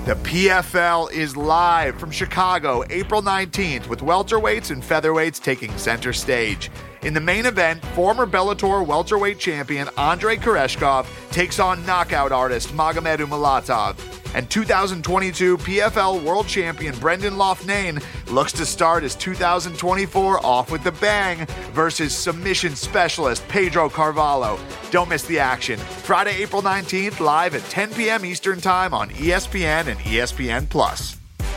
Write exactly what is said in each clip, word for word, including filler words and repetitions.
The P F L is live from Chicago, April nineteenth, with welterweights and featherweights taking center stage. In the main event, former Bellator welterweight champion Andrei Koreshkov takes on knockout artist Magomed Umalatov. And two thousand twenty-two P F L world champion Brendan Loughnane looks to start his two thousand twenty-four off with the bang versus submission specialist Pedro Carvalho. Don't miss the action. Friday, April nineteenth, live at ten p.m. Eastern Time on E S P N and E S P N Plus.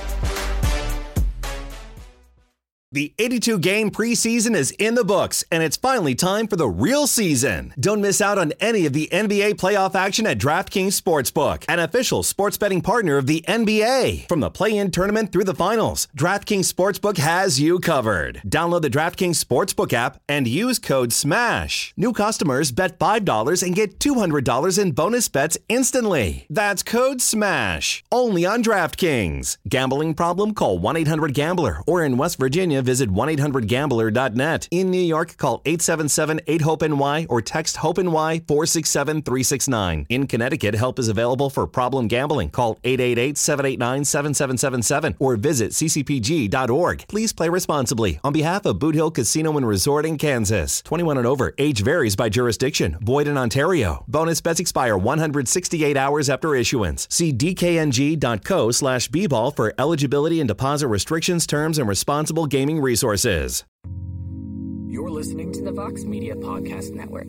The eighty-two game preseason is in the books, and it's finally time for the real season. Don't miss out on any of the N B A playoff action at DraftKings Sportsbook, an official sports betting partner of the N B A. From the play-in tournament through the finals, DraftKings Sportsbook has you covered. Download the DraftKings Sportsbook app and use code SMASH. New customers bet five dollars and get two hundred dollars in bonus bets instantly. That's code SMASH. Only on DraftKings. Gambling problem? Call one eight hundred gambler, or in West Virginia, visit one eight hundred gambler dot net. In New York, call eight seven seven eight hope N Y or text HOPE-NY four six seven three six nine. In Connecticut, help is available for problem gambling. Call eight eight eight seven eight nine seven seven seven seven or visit c c p g dot org. Please play responsibly. On behalf of Boot Hill Casino and Resort in Kansas. twenty-one and over. Age varies by jurisdiction. Void in Ontario. Bonus bets expire one hundred sixty-eight hours after issuance. See d k n g dot co slash b ball for eligibility and deposit restrictions, terms, and responsible gaming resources. You're listening to the Vox Media Podcast Network.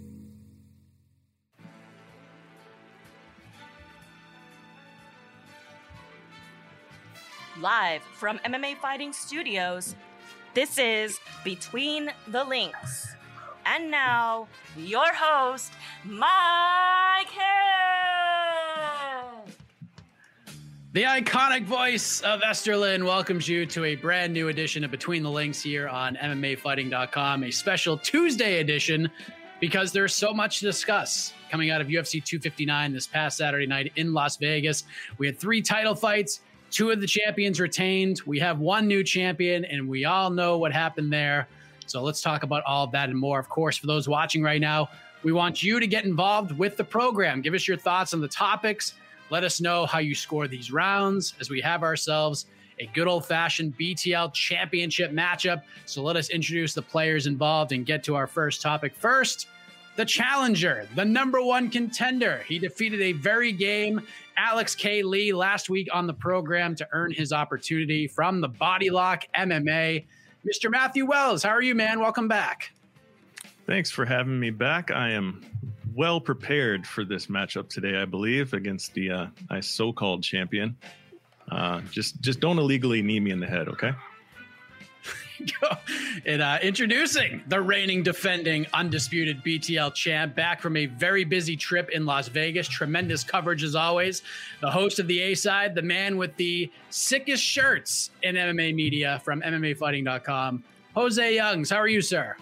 Live from M M A Fighting Studios, this is Between the Links. And now, your host, Mike Hill. The iconic voice of Esterlin welcomes you to a brand new edition of Between the Links here on M M A Fighting dot com, a special Tuesday edition because there's so much to discuss coming out of U F C two fifty-nine this past Saturday night in Las Vegas. We had three title fights, two of the champions retained. We have one new champion, and we all know what happened there. So let's talk about all of that and more. Of course, for those watching right now, we want you to get involved with the program. Give us your thoughts on the topics. Let us know how you score these rounds as we have ourselves a good old-fashioned B T L championship matchup. So let us introduce the players involved and get to our first topic. First, the challenger, the number one contender. He defeated a very game Alex K. Lee last week on the program to earn his opportunity from the Body Lock M M A. Mister Matthew Wells, how are you, man? Welcome back. Thanks for having me back. I am well prepared for this matchup today, I believe, against the uh, I so-called champion. Uh, just, just don't illegally knee me in the head, okay? And uh, introducing the reigning, defending, undisputed B T L champ, back from a very busy trip in Las Vegas. Tremendous coverage as always. The host of the A-Side, the man with the sickest shirts in M M A media from M M A Fighting dot com, Jose Youngs. How are you, sir?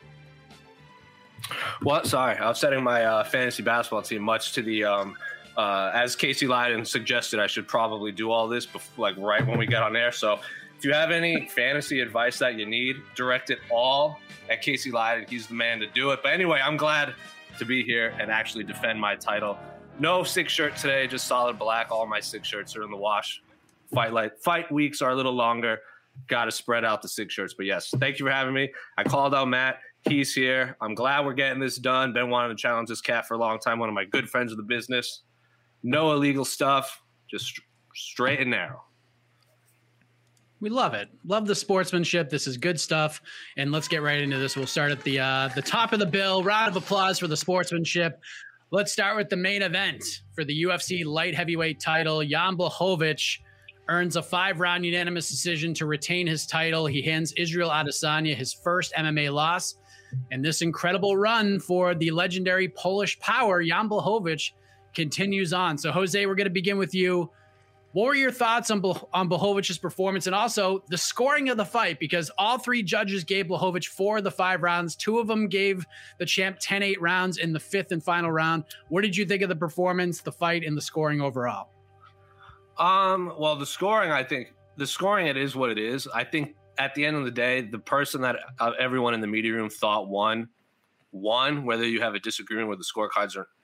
Well, sorry, I was setting my uh, fantasy basketball team, much to the, um, uh, as Casey Leydon suggested, I should probably do all this before, like right when we get on air. So if you have any fantasy advice that you need, direct it all at Casey Leydon. He's the man to do it. But anyway, I'm glad to be here and actually defend my title. No six shirt today, just solid black. All my six shirts are in the wash. Fight like fight weeks are a little longer. Got to spread out the six shirts. But yes, thank you for having me. I called out Matt. He's here. I'm glad we're getting this done. Been wanting to challenge this cat for a long time. One of my good friends of the business. No illegal stuff. Just straight and narrow. We love it. Love the sportsmanship. This is good stuff. And let's get right into this. We'll start at the uh, the top of the bill. Round of applause for the sportsmanship. Let's start with the main event for the U F C light heavyweight title. Jan Blachowicz earns a five-round unanimous decision to retain his title. He hands Israel Adesanya his first M M A loss. And this incredible run for the legendary Polish power, Jan Blachowicz, continues on. So, Jose, we're going to begin with you. What were your thoughts on, on Blachowicz's performance and also the scoring of the fight? Because all three judges gave Blachowicz four of the five rounds. Two of them gave the champ ten eight rounds in the fifth and final round. What did you think of the performance, the fight, and the scoring overall? Um, well, the scoring, I think, the scoring, it is what it is. I think at the end of the day, the person that uh, everyone in the media room thought won, won, whether you have a disagreement with the scorecards or,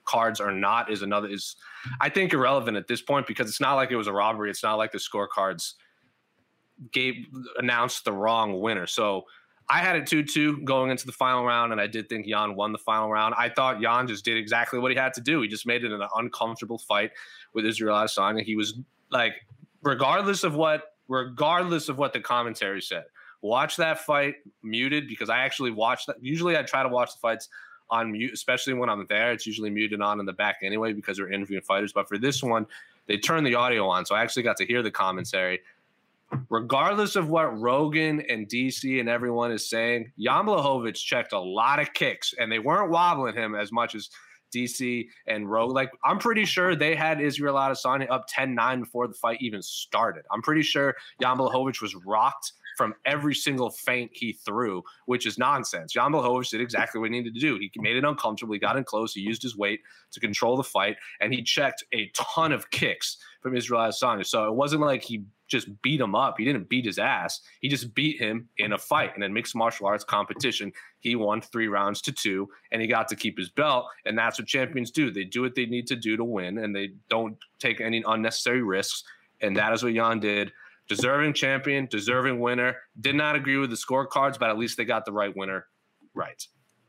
cards or not is another is I think irrelevant at this point, because it's not like it was a robbery. It's not like the scorecards gave announced the wrong winner. So I had it two two going into the final round, and I did think Jan won the final round. I thought Jan just did exactly what he had to do. He just made it an uncomfortable fight with Israel Adesanya. He was like, regardless of what, regardless of what the commentary said, watch that fight muted, because I actually watched that. Usually I try to watch the fights on mute, especially when I'm there. It's usually muted on in the back anyway, because we're interviewing fighters. But for this one, they turned the audio on, so I actually got to hear the commentary. Regardless of what Rogan and D C and everyone is saying, Jan Blachowicz checked a lot of kicks, and they weren't wobbling him as much as D C and Rogan. Like, I'm pretty sure they had Israel Adesanya up ten nine before the fight even started. I'm pretty sure Jan Blachowicz was rocked from every single feint he threw, which is nonsense. Jan Blachowicz did exactly what he needed to do. He made it uncomfortable. He got in close. He used his weight to control the fight, and he checked a ton of kicks from Israel Adesanya. So it wasn't like he just beat him up. He didn't beat his ass. He just beat him in a fight. And in mixed martial arts competition, he won three rounds to two, and he got to keep his belt. And that's what champions do. They do what they need to do to win, and they don't take any unnecessary risks. And that is what Jan did. Deserving champion, deserving winner. Did not agree with the scorecards, but at least they got the right winner right.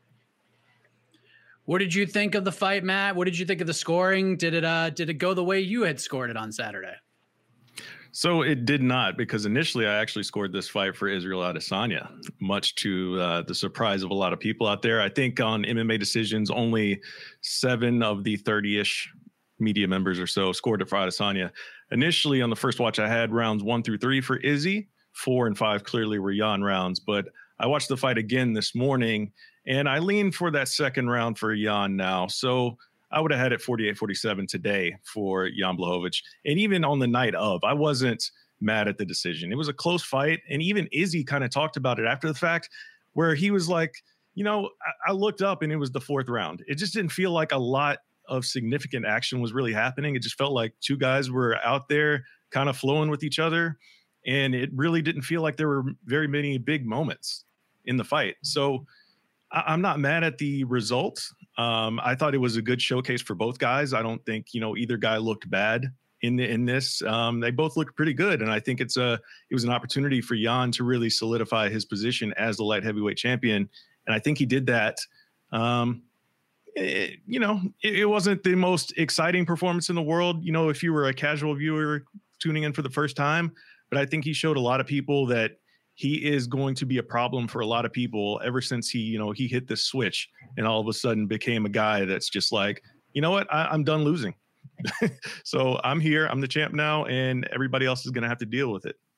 What did you think of the fight, Matt? What did you think of the scoring? Did it uh did it go the way you had scored it on Saturday? So it did not, because initially I actually scored this fight for Israel Adesanya, much to uh, the surprise of a lot of people out there. I think on M M A Decisions, only seven of the thirty-ish media members or so scored it for Adesanya. Initially, on the first watch, I had rounds one through three for Izzy. Four and five clearly were Jan rounds. But I watched the fight again this morning, and I leaned for that second round for Jan now. So I would have had it forty-eight forty-seven today for Jan Blachowicz. And even on the night of, I wasn't mad at the decision. It was a close fight. And even Izzy kind of talked about it after the fact, where he was like, you know, I, I looked up and it was the fourth round. It just didn't feel like a lot of significant action was really happening. It just felt like two guys were out there kind of flowing with each other. And it really didn't feel like there were very many big moments in the fight. So I, I'm not mad at the results. Um, I thought it was a good showcase for both guys. I don't think, you know, either guy looked bad in the, in this. Um, they both looked pretty good. And I think it's a, it was an opportunity for Jan to really solidify his position as the light heavyweight champion. And I think he did that. Um, It, you know, it, it wasn't the most exciting performance in the world, you know, if you were a casual viewer tuning in for the first time. But I think he showed a lot of people that he is going to be a problem for a lot of people ever since he, you know, he hit this switch and all of a sudden became a guy that's just like, you know what, I, I'm done losing. So I'm here. I'm the champ now, and everybody else is going to have to deal with it.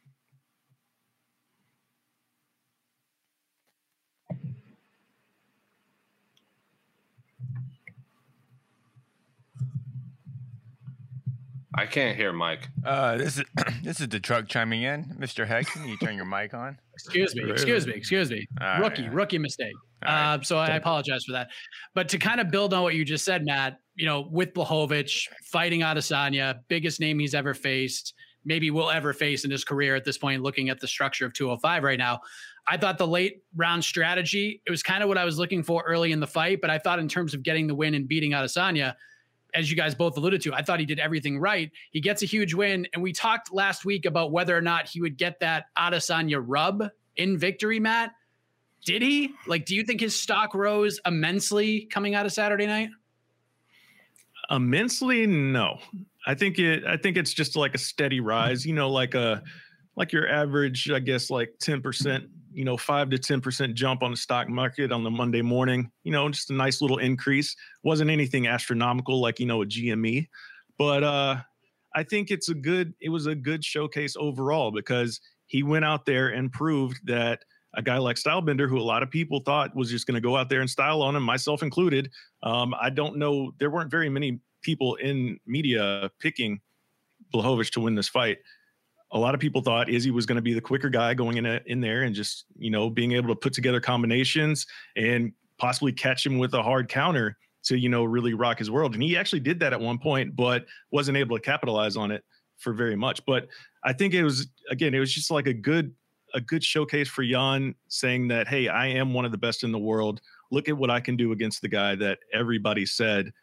I can't hear Mike. Uh, this is this is the truck chiming in. Mister Heck, can you turn your mic on? Excuse me, excuse me, excuse me. All rookie, right. rookie mistake. All Uh, so I apologize for that. But to kind of build on what you just said, Matt, you know, with Blachowicz fighting Adesanya, biggest name he's ever faced, maybe will ever face in his career at this point, looking at the structure of two oh five right now. I thought the late round strategy, it was kind of what I was looking for early in the fight, but I thought in terms of getting the win and beating Adesanya, as you guys both alluded to, I thought he did everything right. He gets a huge win. And we talked last week about whether or not he would get that Adesanya rub in victory, Matt. Did he? Like, do you think his stock rose immensely coming out of Saturday night? Immensely, no. I think it. I think it's just like a steady rise. You know, like a like your average, I guess, like ten percent. You know, five to ten percent jump on the stock market on the Monday morning. You know, just a nice little increase. Wasn't anything astronomical like, you know, a G M E, but uh, I think it's a good. It was a good showcase overall, because he went out there and proved that a guy like Stylebender, who a lot of people thought was just going to go out there and style on him, myself included. Um, I don't know. There weren't very many people in media picking Blachowicz to win this fight. A lot of people thought Izzy was going to be the quicker guy going in, a, in there and just, you know, being able to put together combinations and possibly catch him with a hard counter to, you know, really rock his world. And he actually did that at one point, but wasn't able to capitalize on it for very much. But I think it was, again, it was just like a good, a good showcase for Jan, saying that, hey, I am one of the best in the world. Look at what I can do against the guy that everybody said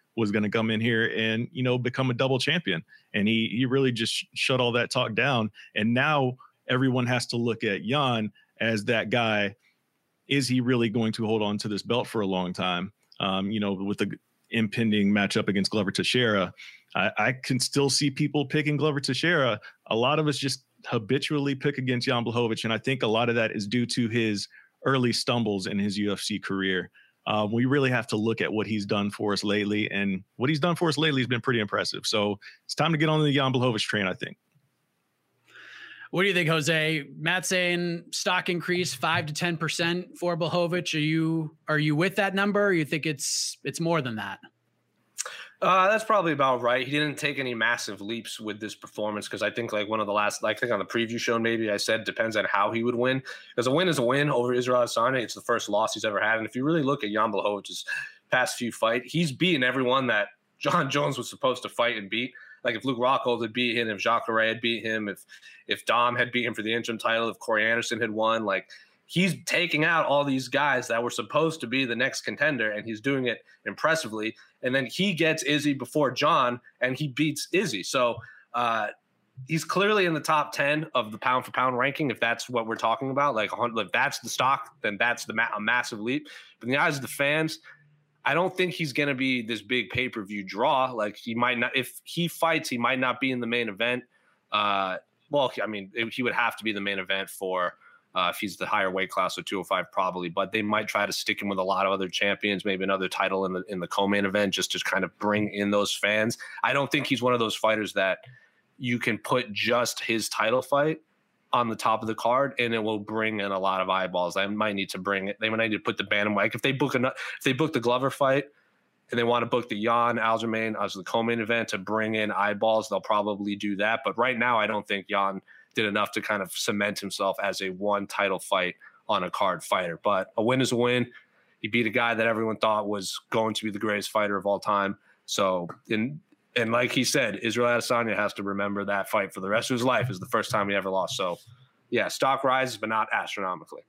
was going to come in here and, you know, become a double champion. And he he really just sh- shut all that talk down. And now everyone has to look at Jan as that guy. Is he really going to hold on to this belt for a long time? Um, you know, with the impending matchup against Glover Teixeira, I, I can still see people picking Glover Teixeira. A lot of us just habitually pick against Jan Blachowicz, and I think a lot of that is due to his early stumbles in his U F C career. Uh, we really have to look at what he's done for us lately, and what he's done for us lately has been pretty impressive. So it's time to get on the Jan Blachowicz train, I think. What do you think, Jose? Matt saying stock increase five to ten percent for Blachowicz. Are you are you with that number? Or you think it's it's more than that? Uh, that's probably about right. He didn't take any massive leaps with this performance because I think like one of the last, like I think on the preview show, maybe I said depends on how he would win. Because a win is a win over Israel Adesanya. It's the first loss he's ever had. And if you really look at Jan Blachowicz's past few fights, he's beaten everyone that John Jones was supposed to fight and beat. Like if Luke Rockhold had beat him, if Jacare had beat him, if if Dom had beat him for the interim title, if Corey Anderson had won, like he's taking out all these guys that were supposed to be the next contender, and he's doing it impressively. And then he gets Izzy before John, and he beats Izzy. So uh, he's clearly in the top ten of the pound for pound ranking. If that's what we're talking about, like if that's the stock, then that's the ma- a massive leap. But in the eyes of the fans, I don't think he's going to be this big pay-per-view draw. Like he might not, if he fights, he might not be in the main event. Uh, well, I mean, it, he would have to be the main event for uh, if he's the higher weight class of two oh five probably, but they might try to stick him with a lot of other champions, maybe another title in the, in the co-main event, just to kind of bring in those fans. I don't think he's one of those fighters that you can put just his title fight on the top of the card and it will bring in a lot of eyeballs. They might need to bring it. They might need to put the bantam like if they book a, if they book the Glover fight and they want to book the Jan Aljamain as the co-main event to bring in eyeballs, they'll probably do that. But right now, I don't think Jan did enough to kind of cement himself as a one title fight on a card fighter. But a win is a win. He beat a guy that everyone thought was going to be the greatest fighter of all time. So in And like he said, Israel Adesanya has to remember that fight for the rest of his life. Is the first time he ever lost. So, yeah, stock rises, but not astronomically.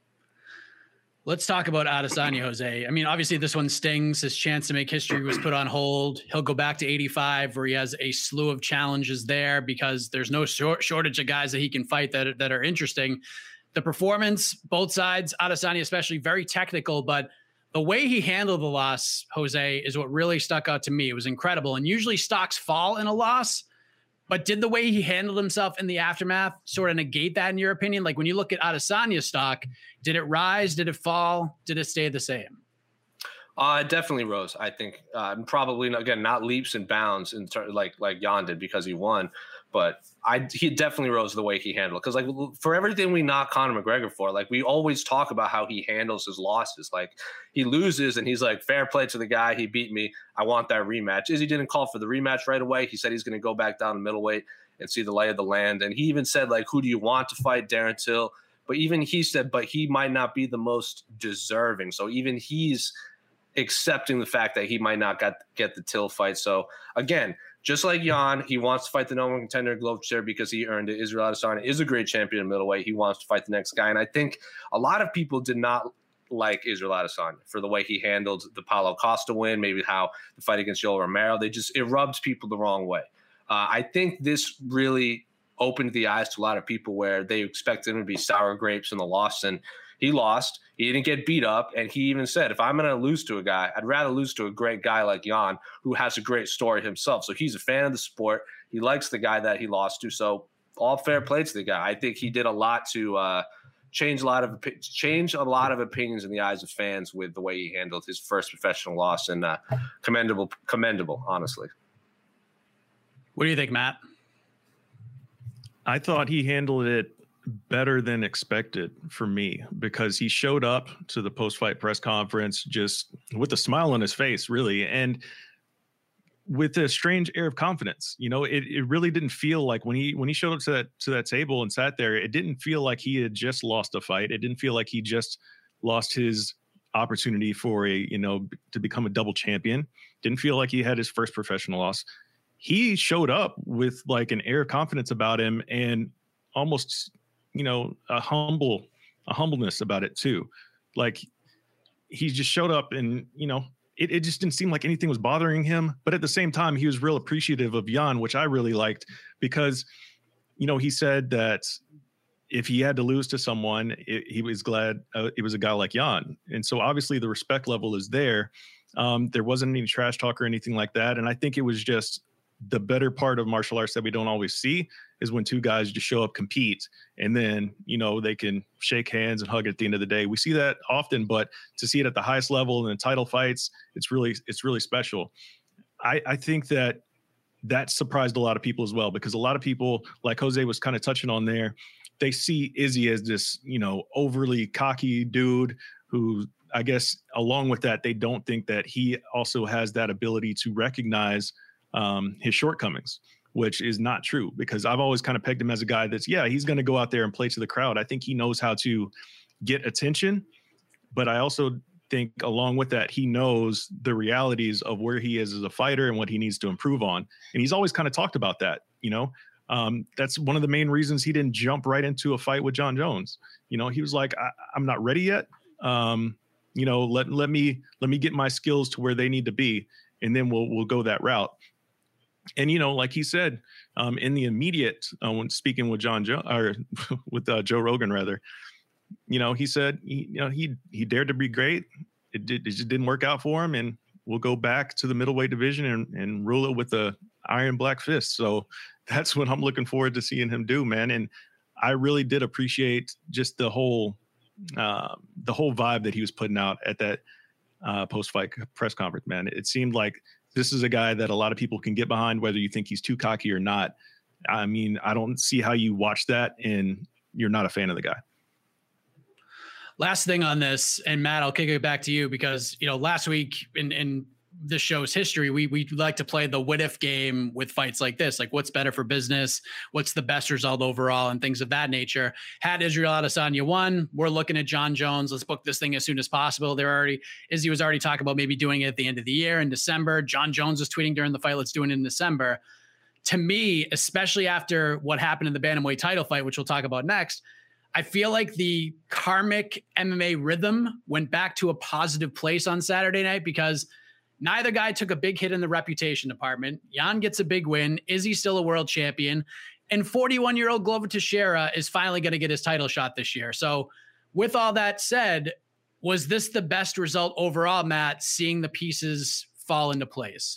Let's talk about Adesanya, Jose. I mean, obviously this one stings. His chance to make history was put on hold. He'll go back to eighty-five where he has a slew of challenges there because there's no short shortage of guys that he can fight that, that are interesting. The performance, both sides, Adesanya especially, very technical, but the way he handled the loss, Jose, is what really stuck out to me. It was incredible. And usually stocks fall in a loss, but did the way he handled himself in the aftermath sort of negate that in your opinion? Like when you look at Adesanya's stock, did it rise? Did it fall? Did it stay the same? Uh, it definitely rose. I think uh, probably, again, not leaps and bounds in ter- like like Jan did because he won. But I he definitely rose the way he handled. Because like for everything we knock Conor McGregor for, like we always talk about how he handles his losses. Like he loses and he's like, fair play to the guy. He beat me. I want that rematch. Izzy didn't call for the rematch right away. He said he's going to go back down to middleweight and see the lay of the land. And he even said, like, who do you want to fight? Darren Till. But even he said, but he might not be the most deserving. So even he's accepting the fact that he might not get, get the Till fight. So again, just like Jan, he wants to fight the number one contender, Glover, because he earned it. Israel Adesanya is a great champion in middleweight. He wants to fight the next guy. And I think a lot of people did not like Israel Adesanya for the way he handled the Paulo Costa win, maybe how the fight against Yoel Romero. They just, it rubbed people the wrong way. Uh, I think this really opened the eyes to a lot of people where they expected him to be sour grapes in the loss. And he lost. He didn't get beat up. And he even said, if I'm going to lose to a guy, I'd rather lose to a great guy like Jan, who has a great story himself. So he's a fan of the sport. He likes the guy that he lost to. So all fair play to the guy. I think he did a lot to uh, change a lot of change a lot of opinions in the eyes of fans with the way he handled his first professional loss. And uh, commendable, commendable, honestly. What do you think, Matt? I thought he handled it better than expected for me because he showed up to the post-fight press conference just with a smile on his face, really, and with a strange air of confidence. You know, it, it really didn't feel like when he when he showed up to that to that table and sat there, it didn't feel like he had just lost a fight. It didn't feel like he just lost his opportunity for a, you know, to become a double champion. Didn't feel like he had his first professional loss. He showed up with like an air of confidence about him and almost, you know, a humble, a humbleness about it too. Like he just showed up and, you know, it, it just didn't seem like anything was bothering him. But at the same time, he was real appreciative of Jan, which I really liked because, you know, he said that if he had to lose to someone, it, he was glad uh, it was a guy like Jan. And so obviously the respect level is there. Um, there wasn't any trash talk or anything like that. And I think it was just the better part of martial arts that we don't always see is when two guys just show up, compete, and then, you know, they can shake hands and hug at the end of the day. We see that often, but to see it at the highest level and in title fights, it's really, it's really special. I, I think that that surprised a lot of people as well, because a lot of people, like Jose was kind of touching on there, they see Izzy as this, you know, overly cocky dude who, I guess, along with that, they don't think that he also has that ability to recognize um, his shortcomings, which is not true, because I've always kind of pegged him as a guy that's, yeah, he's going to go out there and play to the crowd. I think he knows how to get attention, but I also think along with that, he knows the realities of where he is as a fighter and what he needs to improve on. And he's always kind of talked about that, you know. Um, that's one of the main reasons he didn't jump right into a fight with Jon Jones. You know, he was like, I, I'm not ready yet. Um, you know, let, let me, let me get my skills to where they need to be. And then we'll, we'll go that route. And, you know, like he said, um, in the immediate, uh, when speaking with John Joe or with uh, Joe Rogan, rather, you know, he said, he, you know, he, he dared to be great. It did, it just didn't work out for him. And we'll go back to the middleweight division and, and rule it with the iron black fist. So that's what I'm looking forward to seeing him do, man. And I really did appreciate just the whole, uh, the whole vibe that he was putting out at that uh, post-fight press conference, man. It seemed like this is a guy that a lot of people can get behind, whether you think he's too cocky or not. I mean, I don't see how you watch that and you're not a fan of the guy. Last thing on this, and Matt, I'll kick it back to you because, you know, last week in, in the show's history, we we like to play the what if game with fights like this, like what's better for business, what's the best result overall, and things of that nature. Had Israel Adesanya won, we're looking at Jon Jones. Let's book this thing as soon as possible. They're already, Izzy was already talking about maybe doing it at the end of the year in December. Jon Jones was tweeting during the fight, let's do it in December. To me, especially after what happened in the bantamweight title fight, which we'll talk about next, I feel like the karmic M M A rhythm went back to a positive place on Saturday night because neither guy took a big hit in the reputation department. Jan gets a big win. Izzy's still a world champion. And forty-one-year-old Glover Teixeira is finally going to get his title shot this year. So with all that said, was this the best result overall, Matt, seeing the pieces fall into place?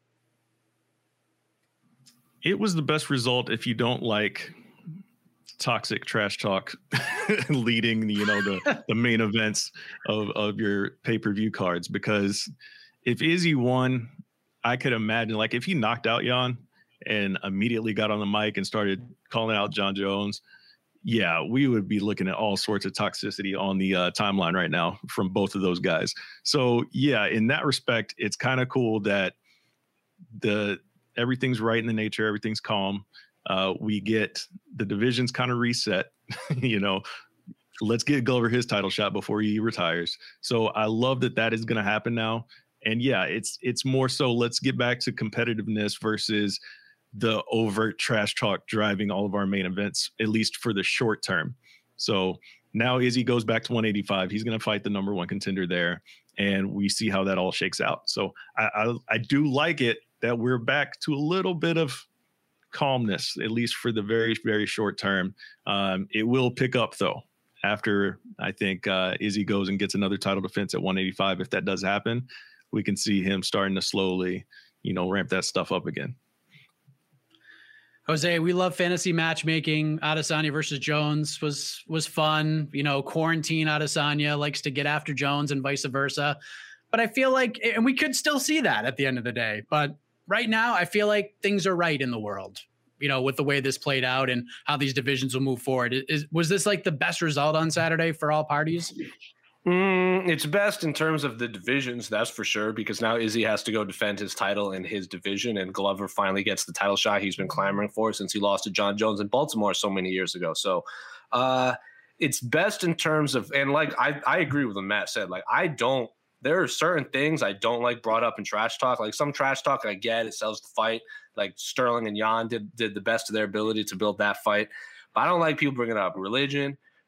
It was the best result if you don't like toxic trash talk leading, you know, the, the main events of, of your pay-per-view cards. Because if Izzy won, I could imagine, like, if he knocked out Jan and immediately got on the mic and started calling out Jon Jones, yeah, we would be looking at all sorts of toxicity on the uh, timeline right now from both of those guys. So, yeah, in that respect, it's kind of cool that the everything's right in the nature, everything's calm. Uh, we get the divisions kind of reset, you know, let's get Glover his title shot before he retires. So I love that that is going to happen now. And yeah, it's, it's more so let's get back to competitiveness versus the overt trash talk driving all of our main events, at least for the short term. So now Izzy goes back to one eighty-five. He's going to fight the number one contender there. And we see how that all shakes out. So I, I, I do like it that we're back to a little bit of calmness, at least for the very, very short term. Um, it will pick up though after I think uh, Izzy goes and gets another title defense at one eighty-five. If that does happen, we can see him starting to slowly, you know, ramp that stuff up again. Jose, we love fantasy matchmaking. Adesanya versus Jones was was fun. You know, quarantine Adesanya likes to get after Jones and vice versa. But I feel like, and we could still see that at the end of the day. But right now, I feel like things are right in the world, you know, with the way this played out and how these divisions will move forward. Is, was this like the best result on Saturday for all parties? Mm, it's best in terms of the divisions, that's for sure, because now Izzy has to go defend his title in his division, and Glover finally gets the title shot he's been clamoring for since he lost to Jon Jones in Baltimore so many years ago. So uh, it's best in terms of, and like I, I agree with what Matt said. Like I don't, there are certain things I don't like brought up in trash talk. Like some trash talk, I get it sells the fight. Like Sterling and Jan did did the best of their ability to build that fight. But I don't like people bringing up religion,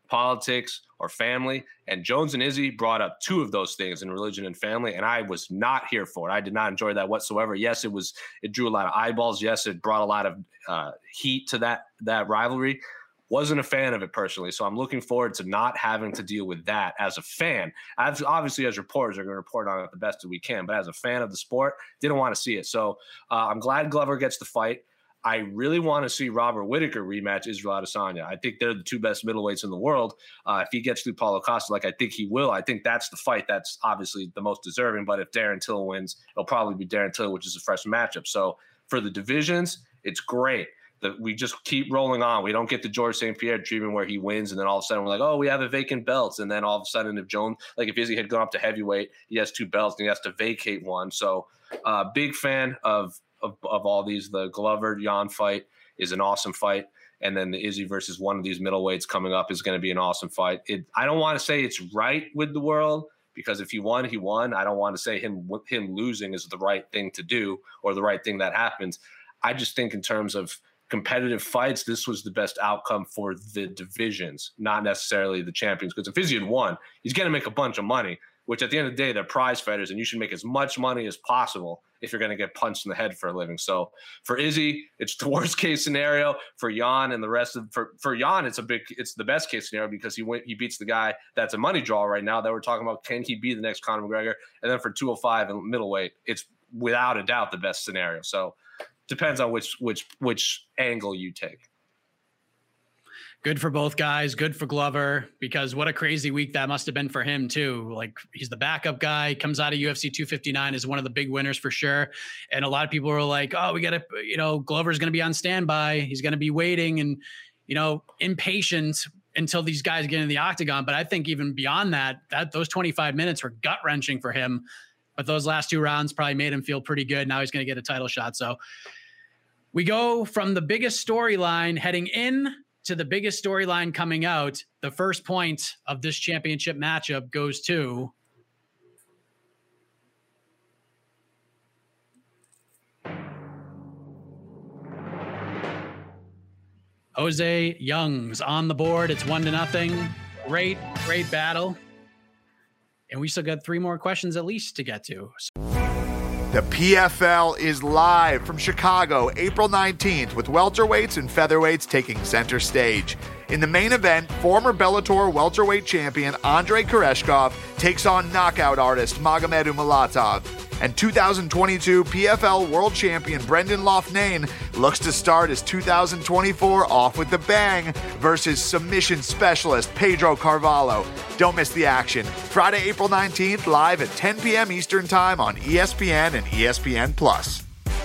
politics, or family. And Jones and Izzy brought up two of those things in religion and family, and I was not here for it. I did not enjoy that whatsoever. Yes, it was it drew a lot of eyeballs. Yes, it brought a lot of uh, heat to that that rivalry. Wasn't a fan of it personally, so I'm looking forward to not having to deal with that as a fan. As, obviously, as reporters, are going to report on it the best that we can, but as a fan of the sport, didn't want to see it. So uh, I'm glad Glover gets the fight. I really want to see Robert Whittaker rematch Israel Adesanya. I think they're the two best middleweights in the world. Uh, if he gets through Paulo Costa, like I think he will, I think that's the fight that's obviously the most deserving. But if Darren Till wins, it'll probably be Darren Till, which is a fresh matchup. So for the divisions, it's great that we just keep rolling on. We don't get the George Saint Pierre treatment where he wins and then all of a sudden we're like, oh, we have a vacant belt. And then all of a sudden if Jones, like if Izzy had gone up to heavyweight, he has two belts and he has to vacate one. So uh, big fan of, of, of all these. The Glover-Jan fight is an awesome fight. And then the Izzy versus one of these middleweights coming up is going to be an awesome fight. It, I don't want to say it's right with the world because if he won, he won. I don't want to say him, him losing is the right thing to do or the right thing that happens. I just think in terms of competitive fights, this was the best outcome for the divisions, not necessarily the champions. Because if Izzy had won, he's going to make a bunch of money, which at the end of the day, they're prize fighters, and you should make as much money as possible if you're going to get punched in the head for a living. So for Izzy, it's the worst case scenario. For Jan and the rest of for for Jan, it's a big, it's the best case scenario because he went, he beats the guy that's a money draw right now that we're talking about. Can he be the next Conor McGregor? And then for two oh five and middleweight, it's without a doubt the best scenario. So depends on which which which angle you take. Good for both guys. Good for Glover, because what a crazy week that must have been for him too. Like, he's the backup guy, comes out of U F C two fifty-nine, is one of the big winners for sure. And a lot of people were like, oh, we got to, you know, Glover's going to be on standby. He's going to be waiting and, you know, impatient until these guys get in the octagon. But I think even beyond that, that those twenty-five minutes were gut wrenching for him. But those last two rounds probably made him feel pretty good. Now he's going to get a title shot. So we go from the biggest storyline heading in to the biggest storyline coming out. The first point of this championship matchup goes to Jose Youngs on the board. It's one to nothing. Great, great battle. And we still got three more questions at least to get to. The P F L is live from Chicago, April nineteenth, with welterweights and featherweights taking center stage. In the main event, former Bellator welterweight champion Andrei Koreshkov takes on knockout artist Magomed Umalatov. And two thousand twenty-two P F L world champion Brendan Loughnane looks to start his two thousand twenty-four off with the bang versus submission specialist Pedro Carvalho. Don't miss the action. Friday, April nineteenth, live at ten p.m. Eastern Time on E S P N and E S P N Plus.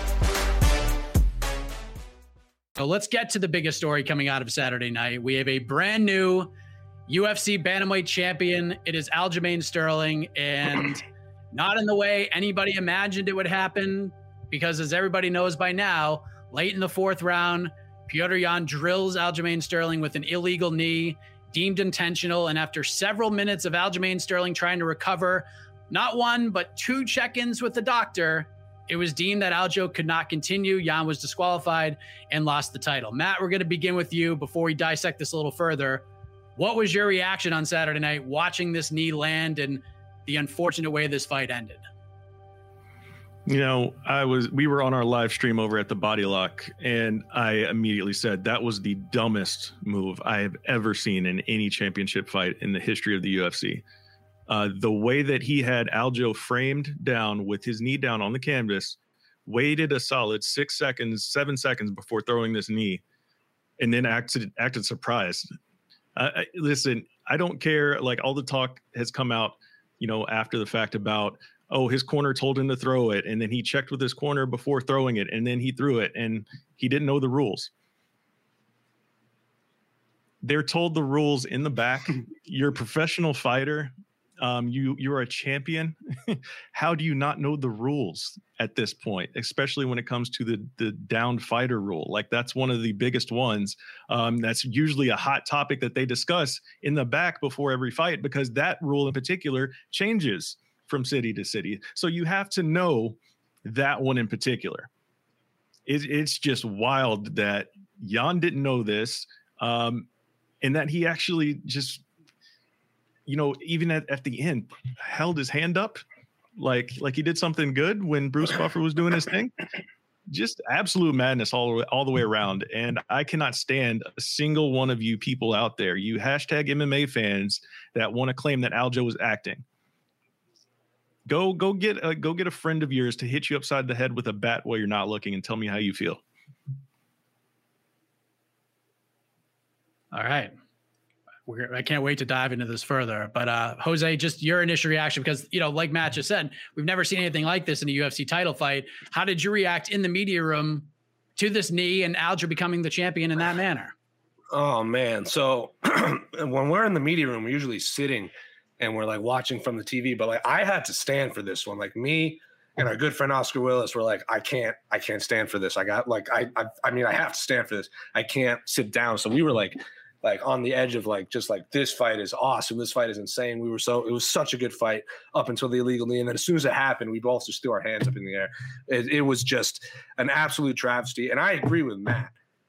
So let's get to the biggest story coming out of Saturday night. We have a brand new U F C bantamweight champion. It is Aljamain Sterling, and not in the way anybody imagined it would happen, because as everybody knows by now, late in the fourth round, Petr Yan drills Aljamain Sterling with an illegal knee, deemed intentional, and after several minutes of Aljamain Sterling trying to recover, not one, but two check-ins with the doctor, it was deemed that Aljo could not continue. Yan was disqualified and lost the title. Matt, we're going to begin with you before we dissect this a little further. What was your reaction on Saturday night watching this knee land and the unfortunate way this fight ended? You know, I was, we were on our live stream over at the Body Lock, and I immediately said that was the dumbest move I have ever seen in any championship fight in the history of the U F C. Uh, the way that he had Aljo framed down with his knee down on the canvas, waited a solid six seconds, seven seconds before throwing this knee, and then acted, acted surprised. Uh, I, listen, I don't care. Like, all the talk has come out, you know, after the fact about, oh, his corner told him to throw it, and then he checked with his corner before throwing it, and then he threw it, and he didn't know the rules. They're told the rules in the back. You're a professional fighter. Um, you, you're a champion. How do you not know the rules at this point, especially when it comes to the, the downed fighter rule? Like, that's one of the biggest ones. Um, that's usually a hot topic that they discuss in the back before every fight, because that rule in particular changes from city to city. So you have to know that one in particular. It, it's just wild that Yan didn't know this. Um, and that he actually just, you know, even at, at the end, held his hand up like like he did something good when Bruce Buffer was doing his thing. Just absolute madness all, all the way around. And I cannot stand a single one of you people out there, you hashtag M M A fans that want to claim that Aljo was acting. Go go get a, go get a friend of yours to hit you upside the head with a bat while you're not looking and tell me how you feel. All right. We're, I can't wait to dive into this further. But uh, Jose, just your initial reaction, because, you know, like Matt just said, we've never seen anything like this in a U F C title fight. How did you react in the media room to this knee and Aljo becoming the champion in that manner? Oh, man. So when we're in the media room, we're usually sitting and we're like watching from the T V. But like I had to stand for this one. Like me and our good friend Oscar Willis were like, I can't, I can't stand for this. I got like, I, I, I mean, I have to stand for this. I can't sit down. So we were like, like on the edge of like, just like, this fight is awesome. This fight is insane. We were so, it was such a good fight up until the illegal knee. And then as soon as it happened, we both just threw our hands up in the air. It, it was just an absolute travesty. And I agree with Matt.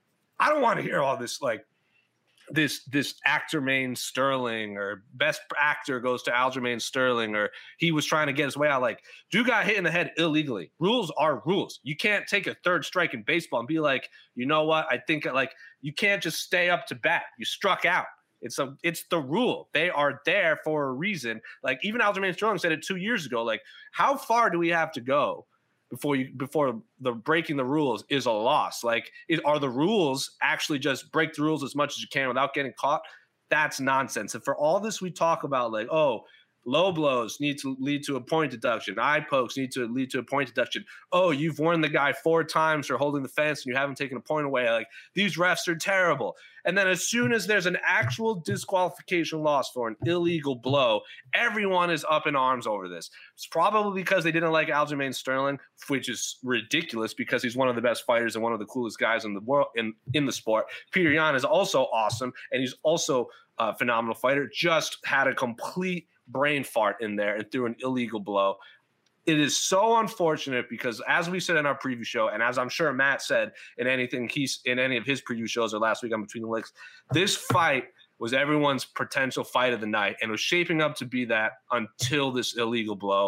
I don't want to hear all this, like this, this Aljamain Sterling or best actor goes to Aljamain Sterling, or he was trying to get his way out. Like, dude got hit in the head illegally. Rules are rules. You can't take a third strike in baseball and be like, you know what? I think like you can't just stay up to bat. You struck out. It's a, it's the rule. They are there for a reason. Like even Aljamain Sterling said it two years ago. Like, how far do we have to go before you, before the breaking the rules is a loss? Like, it, are the rules actually just break the rules as much as you can without getting caught? That's nonsense. And for all this, we talk about like, oh, low blows need to lead to a point deduction. Eye pokes need to lead to a point deduction. Oh, you've warned the guy four times for holding the fence and you haven't taken a point away. Like, these refs are terrible. And then as soon as there's an actual disqualification loss for an illegal blow, everyone is up in arms over this. It's probably because they didn't like Aljamain Sterling, which is ridiculous because he's one of the best fighters and one of the coolest guys in the world in, in the sport. Peter Yan is also awesome, and he's also a phenomenal fighter. Just had a complete brain fart in there and threw an illegal blow. It is so unfortunate because, as we said in our preview show, and as I'm sure Matt said in anything he's in any of his preview shows or last week on Between the Links, this fight was everyone's potential fight of the night and was shaping up to be that until this illegal blow.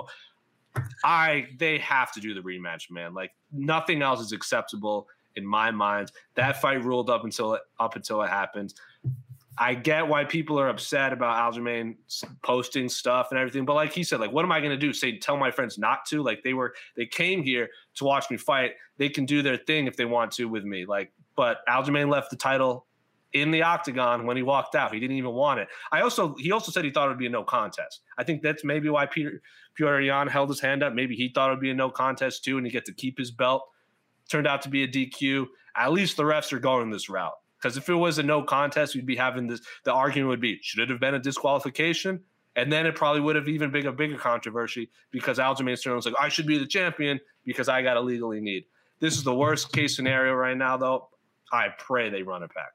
I they have to do the rematch, man. Like, nothing else is acceptable in my mind. That fight ruled up until it up until it happened. I get why people are upset about Aljamain posting stuff and everything, but like he said, like, what am I going to do? Say, tell my friends not to? Like, they were, they came here to watch me fight. They can do their thing if they want to with me. Like, but Aljamain left the title in the octagon when he walked out. He didn't even want it. I also, he also said he thought it would be a no contest. I think that's maybe why Peter, Peter Yan held his hand up. Maybe he thought it would be a no contest too, and he get to keep his belt. Turned out to be a D Q. At least the refs are going this route. Because if it was a no contest, we'd be having this, the argument would be, should it have been a disqualification? And then it probably would have even been a bigger controversy because Aljamain Sterling was like, I should be the champion because I got a legally need. This is the worst case scenario right now, though. I pray they run it back.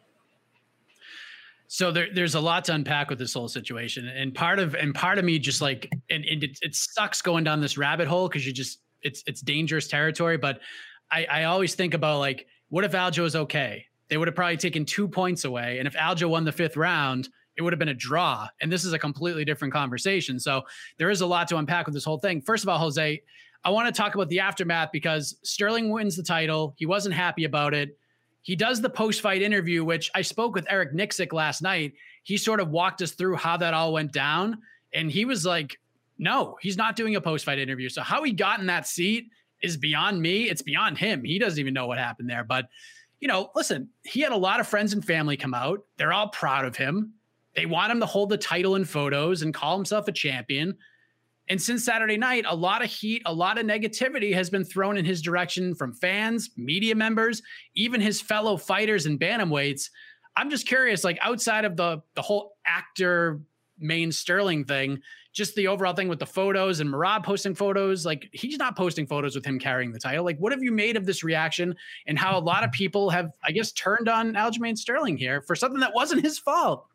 So there, there's a lot to unpack with this whole situation. And part of, and part of me just like, and, and it, it sucks going down this rabbit hole because you just, it's, it's dangerous territory. But I, I always think about like, what if Aljo is okay? They would have probably taken two points away. And if Aljo won the fifth round, it would have been a draw. And this is a completely different conversation. So there is a lot to unpack with this whole thing. First of all, Jose, I want to talk about the aftermath because Sterling wins the title. He wasn't happy about it. He does the post-fight interview, which I spoke with Eric Nixick last night. He sort of walked us through how that all went down. And he was like, no, he's not doing a post-fight interview. So how he got in that seat is beyond me. It's beyond him. He doesn't even know what happened there. But you know, listen, he had a lot of friends and family come out. They're all proud of him. They want him to hold the title in photos and call himself a champion. And since Saturday night, a lot of heat, a lot of negativity has been thrown in his direction from fans, media members, even his fellow fighters and bantamweights. I'm just curious, like outside of the, the whole actor main Sterling thing, just the overall thing with the photos and Merab posting photos, like he's not posting photos with him carrying the title. Like, what have you made of this reaction and how a lot of people have, I guess, turned on Aljamain Sterling here for something that wasn't his fault?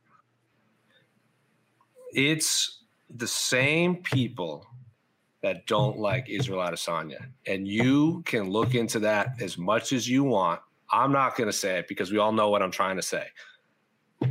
It's the same people that don't like Israel Adesanya. And you can look into that as much as you want. I'm not going to say it because we all know what I'm trying to say.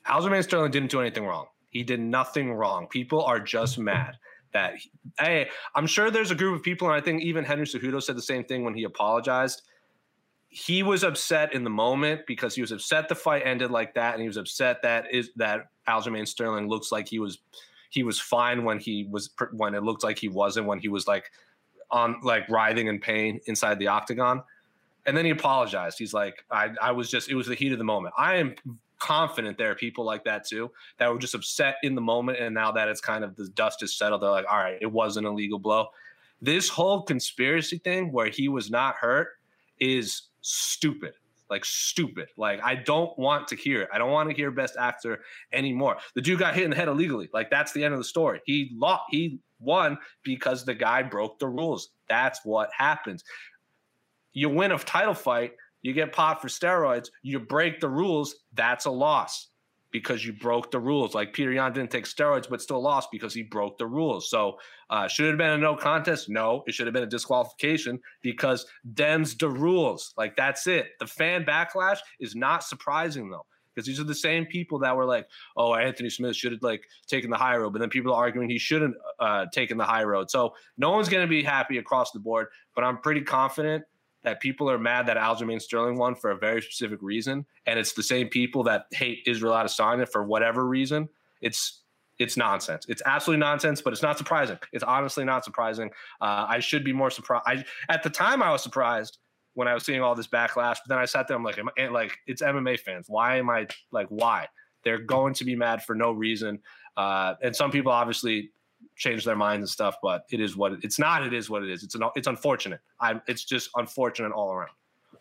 Aljamain Sterling didn't do anything wrong. He did nothing wrong. People are just mad that, he, hey, I'm sure there's a group of people, and I think even Henry Cejudo said the same thing when he apologized. He was upset in the moment because he was upset the fight ended like that, and he was upset that is that Aljamain Sterling looks like he was he was fine when he was when it looked like he wasn't, when he was like on like writhing in pain inside the octagon. And then he apologized. He's like, I, I was just, it was the heat of the moment. I am confident there are people like that too, that were just upset in the moment. And now that it's kind of the dust is settled, they're like, all right, it was an illegal blow. This whole conspiracy thing where he was not hurt is stupid, like stupid. Like, I don't want to hear it. I don't want to hear Best Actor anymore. The dude got hit in the head illegally. Like, that's the end of the story. He lost, he won because the guy broke the rules. That's what happens. You win a title fight, you get popped for steroids, you break the rules, that's a loss because you broke the rules. Like Peter Yan didn't take steroids, but still lost because he broke the rules. So uh, should it have been a no contest? No, it should have been a disqualification because them's the rules. Like, that's it. The fan backlash is not surprising, though, because these are the same people that were like, oh, Anthony Smith should have like taken the high road, but then people are arguing he shouldn't uh, taken the high road. So no one's going to be happy across the board, but I'm pretty confident that people are mad that Aljamain Sterling won for a very specific reason, and it's the same people that hate Israel Adesanya for whatever reason. It's it's nonsense. It's absolutely nonsense, but it's not surprising. It's honestly not surprising. Uh, I should be more surprised. At the time, I was surprised when I was seeing all this backlash, but then I sat there, I'm like, am I, like, it's M M A fans. Why am I, like, why? They're going to be mad for no reason. Uh, and some people obviously change their minds and stuff, but it is what it, it's not. It is what it is. It's an, it's unfortunate. I it's just unfortunate all around.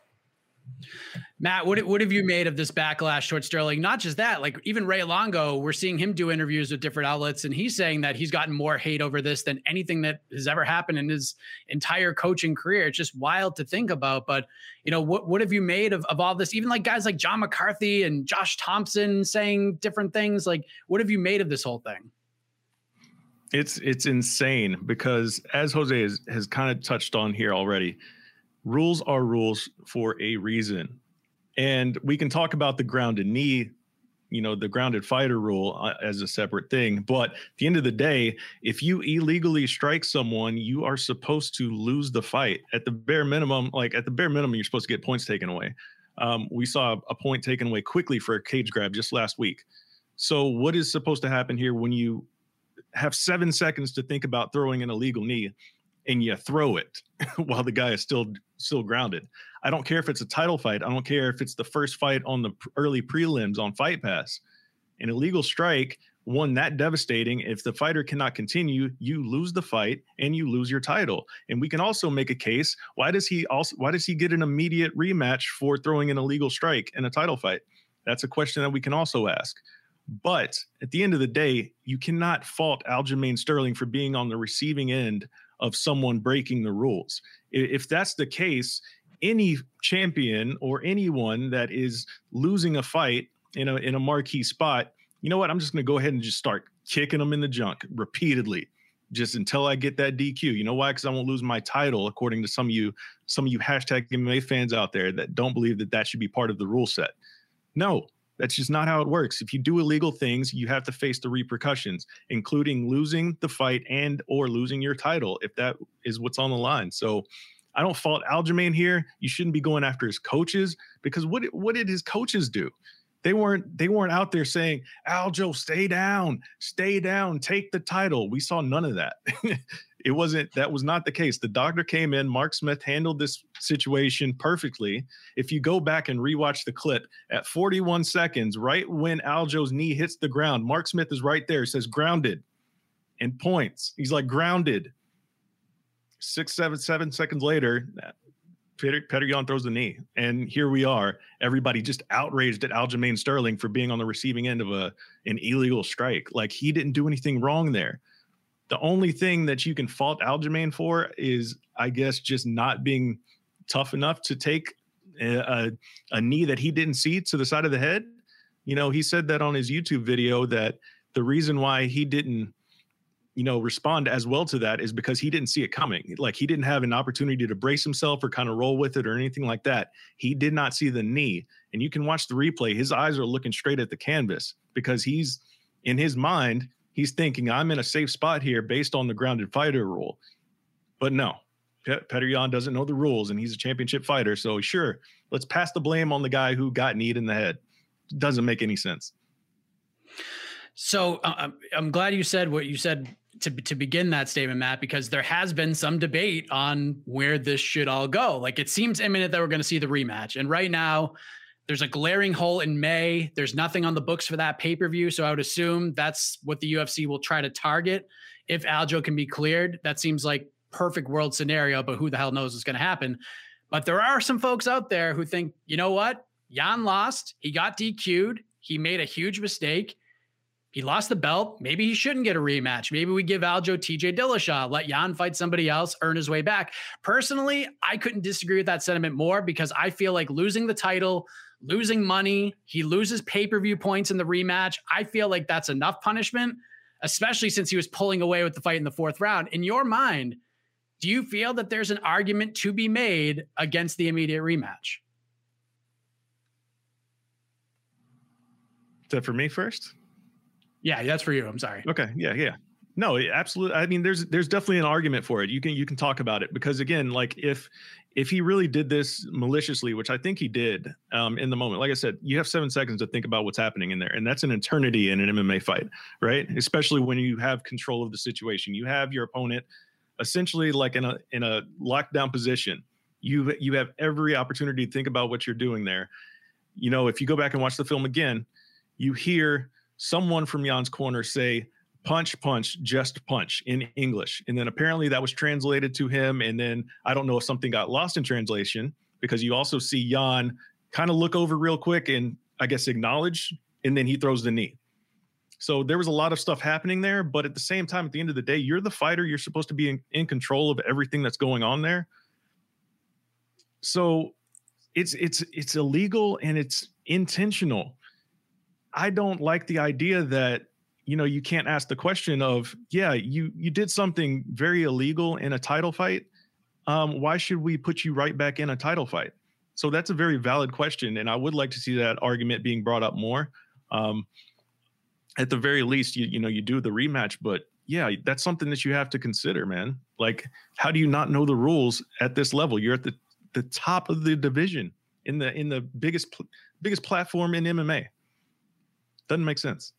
Matt, what what have you made of this backlash towards Sterling? Not just that, like even Ray Longo, we're seeing him do interviews with different outlets, and he's saying that he's gotten more hate over this than anything that has ever happened in his entire coaching career. It's just wild to think about. But you know, what what have you made of, of all this? Even like guys like John McCarthy and Josh Thompson saying different things. Like, what have you made of this whole thing? It's it's insane because, as Jose has, has kind of touched on here already, rules are rules for a reason. And we can talk about the grounded knee, you know, the grounded fighter rule uh, as a separate thing. But at the end of the day, if you illegally strike someone, you are supposed to lose the fight. At the bare minimum, like at the bare minimum, you're supposed to get points taken away. Um, we saw a point taken away quickly for a cage grab just last week. So what is supposed to happen here when you have seven seconds to think about throwing an illegal knee and you throw it while the guy is still still grounded? I don't care if it's a title fight. I don't care if it's the first fight on the early prelims on Fight Pass. An illegal strike, one that devastating, if the fighter cannot continue, you lose the fight and you lose your title. And we can also make a case, why does he also why does he get an immediate rematch for throwing an illegal strike in a title fight? That's a question that we can also ask. But at the end of the day, you cannot fault Aljamain Sterling for being on the receiving end of someone breaking the rules. If that's the case, any champion or anyone that is losing a fight in a in a marquee spot, you know what? I'm just going to go ahead and just start kicking them in the junk repeatedly, just until I get that D Q. You know why? Because I won't lose my title, according to some of you, some of you hashtag M M A fans out there that don't believe that that should be part of the rule set. No. That's just not how it works. If you do illegal things, you have to face the repercussions, including losing the fight and or losing your title if that is what's on the line. So I don't fault Aljamain here. You shouldn't be going after his coaches, because what what did his coaches do? They weren't they weren't out there saying, Aljo, stay down, stay down, take the title. We saw none of that. It wasn't, that was not the case. The doctor came in, Mark Smith handled this situation perfectly. If you go back and rewatch the clip at forty-one seconds, right when Aljo's knee hits the ground, Mark Smith is right there, says grounded and points. He's like grounded. Six, seven, seven seconds later, Peter, Peter Yan throws the knee. And here we are, everybody just outraged at Aljamain Sterling for being on the receiving end of a an illegal strike. Like, he didn't do anything wrong there. The only thing that you can fault Aljamain for is, I guess, just not being tough enough to take a, a, a knee that he didn't see to the side of the head. You know, he said that on his YouTube video, that the reason why he didn't you know, respond as well to that is because he didn't see it coming. Like he didn't have an opportunity to brace himself or kind of roll with it or anything like that. He did not see the knee. And you can watch the replay. His eyes are looking straight at the canvas because he's in his mind, he's thinking I'm in a safe spot here based on the grounded fighter rule. But no, Petr Yan doesn't know the rules and he's a championship fighter. So sure, let's pass the blame on the guy who got kneed in the head. Doesn't make any sense. So uh, I'm glad you said what you said to, to begin that statement, Matt, because there has been some debate on where this should all go. Like it seems imminent that we're going to see the rematch. And right now there's a glaring hole in May. There's nothing on the books for that pay-per-view. So I would assume that's what the U F C will try to target. If Aljo can be cleared, that seems like perfect world scenario, but who the hell knows what's going to happen. But there are some folks out there who think, you know what? Yan lost. He got D Q'd. He made a huge mistake. He lost the belt. Maybe he shouldn't get a rematch. Maybe we give Aljo T J Dillashaw, let Yan fight somebody else, earn his way back. Personally, I couldn't disagree with that sentiment more because I feel like losing the title, losing money, he loses pay-per-view points in the rematch. I feel like that's enough punishment, especially since he was pulling away with the fight in the fourth round. In your mind, do you feel that there's an argument to be made against the immediate rematch? Is that for me first? Yeah, that's for you. I'm sorry. Okay. Yeah. Yeah. No, absolutely. I mean, there's there's definitely an argument for it. You can you can talk about it because again, like if if he really did this maliciously, which I think he did um, in the moment, like I said, you have seven seconds to think about what's happening in there, and that's an eternity in an M M A fight, right? Especially when you have control of the situation. You have your opponent essentially like in a in a lockdown position. You you have every opportunity to think about what you're doing there. You know, if you go back and watch the film again, you hear someone from Yan's corner say, punch, punch, just punch in English. And then apparently that was translated to him. And then I don't know if something got lost in translation because you also see Yan kind of look over real quick and I guess acknowledge, and then he throws the knee. So there was a lot of stuff happening there. But at the same time, at the end of the day, you're the fighter. You're supposed to be in, in control of everything that's going on there. So it's it's it's illegal and it's intentional. I don't like the idea that, you know, you can't ask the question of, yeah, you you did something very illegal in a title fight. Um, why should we put you right back in a title fight? So that's a very valid question. And I would like to see that argument being brought up more. Um, at the very least, you, you know, you do the rematch, but yeah, that's something that you have to consider, man. Like, how do you not know the rules at this level? You're at the, the top of the division in the, in the biggest, biggest platform in M M A. Doesn't make sense.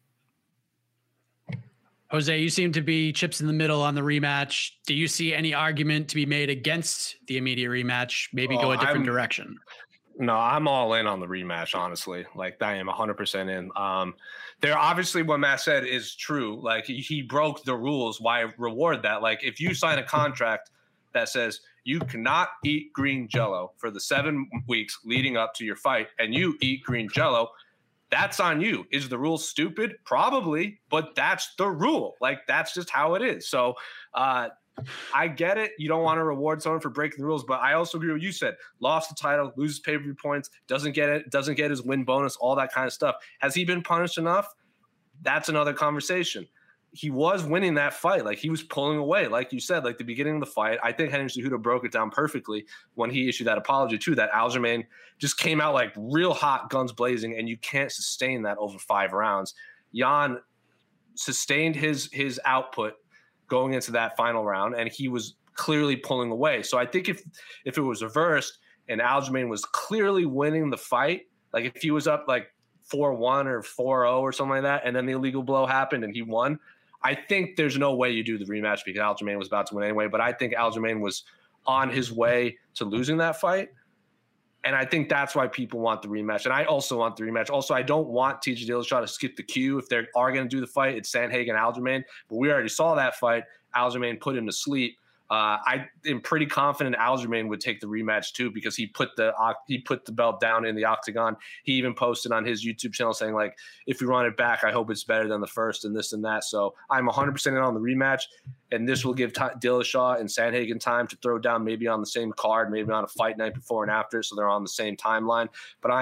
Jose, you seem to be chips in the middle on the rematch. Do you see any argument to be made against the immediate rematch? Maybe oh, go a different I'm, direction. No, I'm all in on the rematch, honestly. Like, I am one hundred percent in. Um, there, obviously, what Matt said is true. Like, he, he broke the rules. Why reward that? Like, if you sign a contract that says you cannot eat green Jell-O for the seven weeks leading up to your fight, and you eat green Jell-O, that's on you. Is the rule stupid? Probably, but that's the rule. Like, that's just how it is. So uh, I get it. You don't want to reward someone for breaking the rules, but I also agree with what you said. Lost the title, loses pay-per-view points, doesn't get it, doesn't get his win bonus, all that kind of stuff. Has he been punished enough? That's another conversation. He was winning that fight. Like, he was pulling away. Like you said, like the beginning of the fight, I think Henry Cejudo broke it down perfectly when he issued that apology too, that Aljamain just came out like real hot, guns blazing, and you can't sustain that over five rounds. Yan sustained his his output going into that final round, and he was clearly pulling away. So I think if if it was reversed and Aljamain was clearly winning the fight, like if he was up like four one or four oh or something like that, and then the illegal blow happened and he won, I think there's no way you do the rematch because Aljamain was about to win anyway. But I think Aljamain was on his way to losing that fight. And I think that's why people want the rematch. And I also want the rematch. Also, I don't want T J Dillashaw to skip the queue. If they are going to do the fight, it's Sandhagen and Aljamain. But we already saw that fight. Aljamain put him to sleep. Uh, I am pretty confident Aljamain would take the rematch too because he put the he put the belt down in the octagon. He even posted on his YouTube channel saying, like, if we run it back, I hope it's better than the first and this and that. So I'm one hundred percent in on the rematch, and this will give t- Dillashaw and Sandhagen time to throw down maybe on the same card, maybe on a fight night before and after, so they're on the same timeline. But I am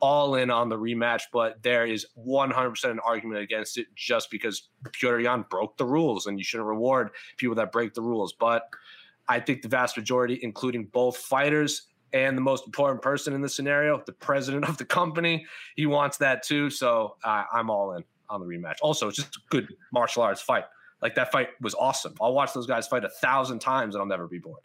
all in on the rematch, but there is one hundred percent an argument against it just because Petr Yan broke the rules, and you shouldn't reward people that break the rules. But I think the vast majority, including both fighters and the most important person in this scenario, the president of the company, he wants that too. So uh, I'm all in on the rematch. Also, it's just a good martial arts fight. Like, that fight was awesome. I'll watch those guys fight a thousand times and I'll never be bored.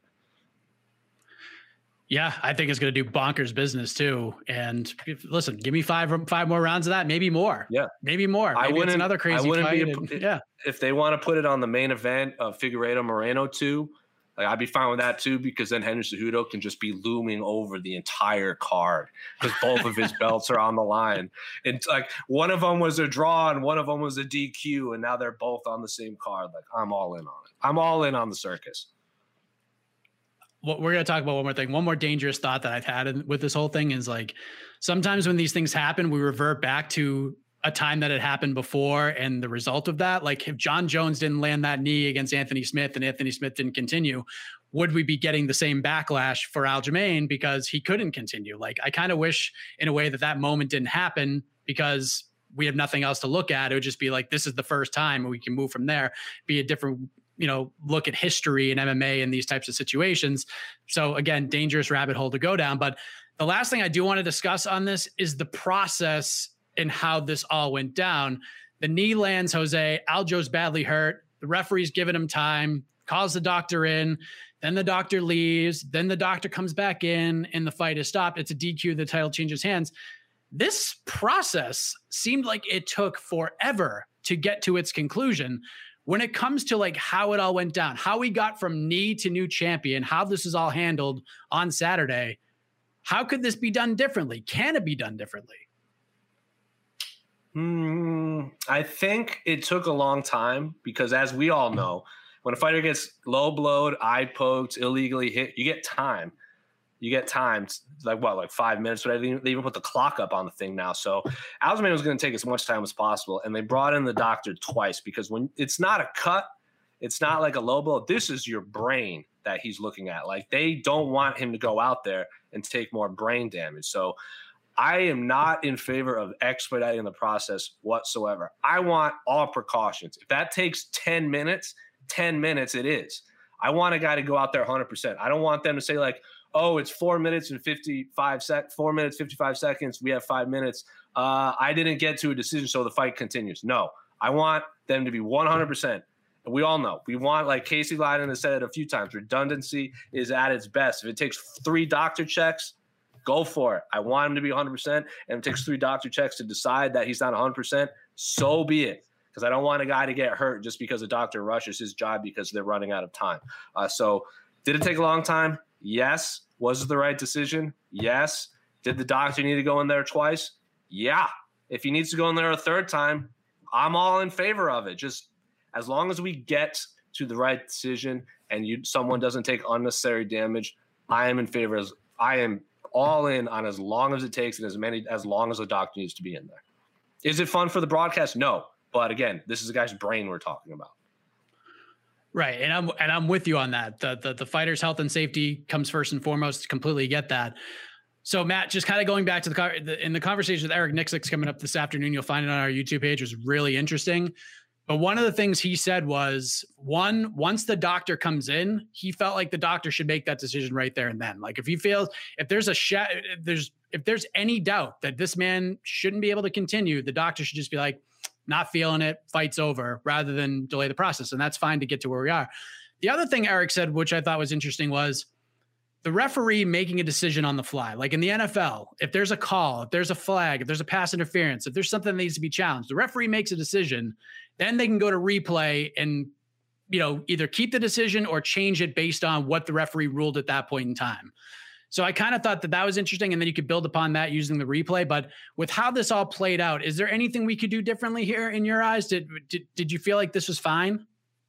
Yeah, I think it's going to do bonkers business too. And if, listen, give me five five more rounds of that, maybe more. Yeah, maybe more. Maybe I wouldn't. It's another crazy I wouldn't fight. be. A, and, yeah, if they want to put it on the main event of Figueiredo Moreno two, like, I'd be fine with that too, because then Henry Cejudo can just be looming over the entire card because both of his belts are on the line. And like, one of them was a draw and one of them was a D Q, and now they're both on the same card. Like, I'm all in on it. I'm all in on the circus. What we're going to talk about one more thing. One more dangerous thought that I've had in, with this whole thing is, like, sometimes when these things happen, we revert back to a time that had happened before and the result of that. Like, if John Jones didn't land that knee against Anthony Smith and Anthony Smith didn't continue, would we be getting the same backlash for Aljamain because he couldn't continue? Like, I kind of wish in a way that that moment didn't happen because we have nothing else to look at. It would just be like, this is the first time, and we can move from there, be a different, you know, look at history in M M A in these types of situations. So again, dangerous rabbit hole to go down. But the last thing I do want to discuss on this is the process and how this all went down. The knee lands Jose. Aljo's badly hurt. The referee's giving him time, calls the doctor in. Then the doctor leaves. Then the doctor comes back in and the fight is stopped. It's a D Q. The title changes hands. This process seemed like it took forever to get to its conclusion. When it comes to, like, how it all went down, how we got from knee to new champion, how this is all handled on Saturday, how could this be done differently? Can it be done differently? Hmm, I think it took a long time because, as we all know, when a fighter gets low blowed, eye poked, illegally hit, you get time. You get time, like what, like five minutes? But they even put the clock up on the thing now. So Aljamain was going to take as much time as possible, and they brought in the doctor twice because when it's not a cut, it's not like a low blow. This is your brain that he's looking at. Like, they don't want him to go out there and take more brain damage. So I am not in favor of expediting the process whatsoever. I want all precautions. If that takes ten minutes, ten minutes it is. I want a guy to go out there one hundred percent. I don't want them to say, like, oh, it's four minutes and fifty-five sec, four minutes, fifty-five seconds. We have five minutes. Uh, I didn't get to a decision, so the fight continues. No, I want them to be one hundred percent. And we all know we want, like Casey Leydon has said it a few times, redundancy is at its best. If it takes three doctor checks, go for it. I want him to be one hundred percent. And if it takes three doctor checks to decide that he's not one hundred percent, so be it. Because I don't want a guy to get hurt just because a doctor rushes his job because they're running out of time. Uh, so did it take a long time? Yes. Was it the right decision? Yes. Did the doctor need to go in there twice? Yeah. If he needs to go in there a third time, I'm all in favor of it. Just as long as we get to the right decision and you someone doesn't take unnecessary damage, I am in favor. As I am all in on as long as it takes and as many as long as the doctor needs to be in there. Is it fun for the broadcast? No. But again, this is a guy's brain we're talking about. Right. And I'm, and I'm with you on that. The, the, the fighter's health and safety comes first and foremost. Completely get that. So Matt, just kind of going back to the, the in the conversation with Eric Nicksick's coming up this afternoon, you'll find it on our YouTube page, was really interesting. But one of the things he said was, one, once the doctor comes in, he felt like the doctor should make that decision right there and then. Like, if he feels, if there's a sh- if there's, if there's any doubt that this man shouldn't be able to continue, the doctor should just be like, not feeling it, fight's over, rather than delay the process. And that's fine to get to where we are. The other thing Eric said, which I thought was interesting, was the referee making a decision on the fly. Like in the N F L, if there's a call, if there's a flag, if there's a pass interference, if there's something that needs to be challenged, the referee makes a decision, then they can go to replay and, you know, either keep the decision or change it based on what the referee ruled at that point in time. So I kind of thought that that was interesting, and then you could build upon that using the replay. But with how this all played out, is there anything we could do differently here in your eyes? Did did, did you feel like this was fine?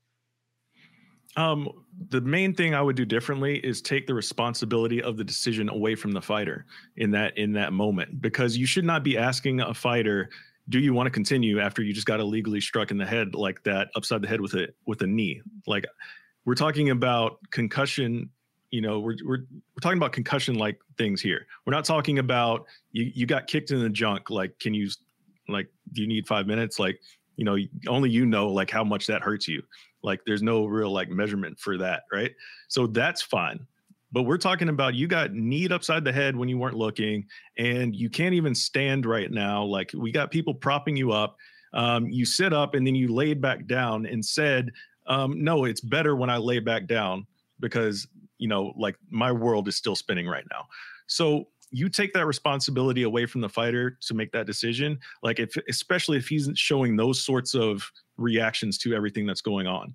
Um, the main thing I would do differently is take the responsibility of the decision away from the fighter in that in that moment, because you should not be asking a fighter, do you want to continue after you just got illegally struck in the head like that, upside the head with a with a knee? Like, we're talking about concussion You know, we're we're we're talking about concussion like things here. We're not talking about you you got kicked in the junk. Like, can you like do you need five minutes? Like, you know, only you know like how much that hurts you. Like, there's no real like measurement for that, right? So that's fine. But we're talking about you got kneed upside the head when you weren't looking, and you can't even stand right now. Like, we got people propping you up. Um, you sit up and then you laid back down and said, um, no, it's better when I lay back down because, you know, like my world is still spinning right now. So you take that responsibility away from the fighter to make that decision. Like, if, especially if he's showing those sorts of reactions to everything that's going on.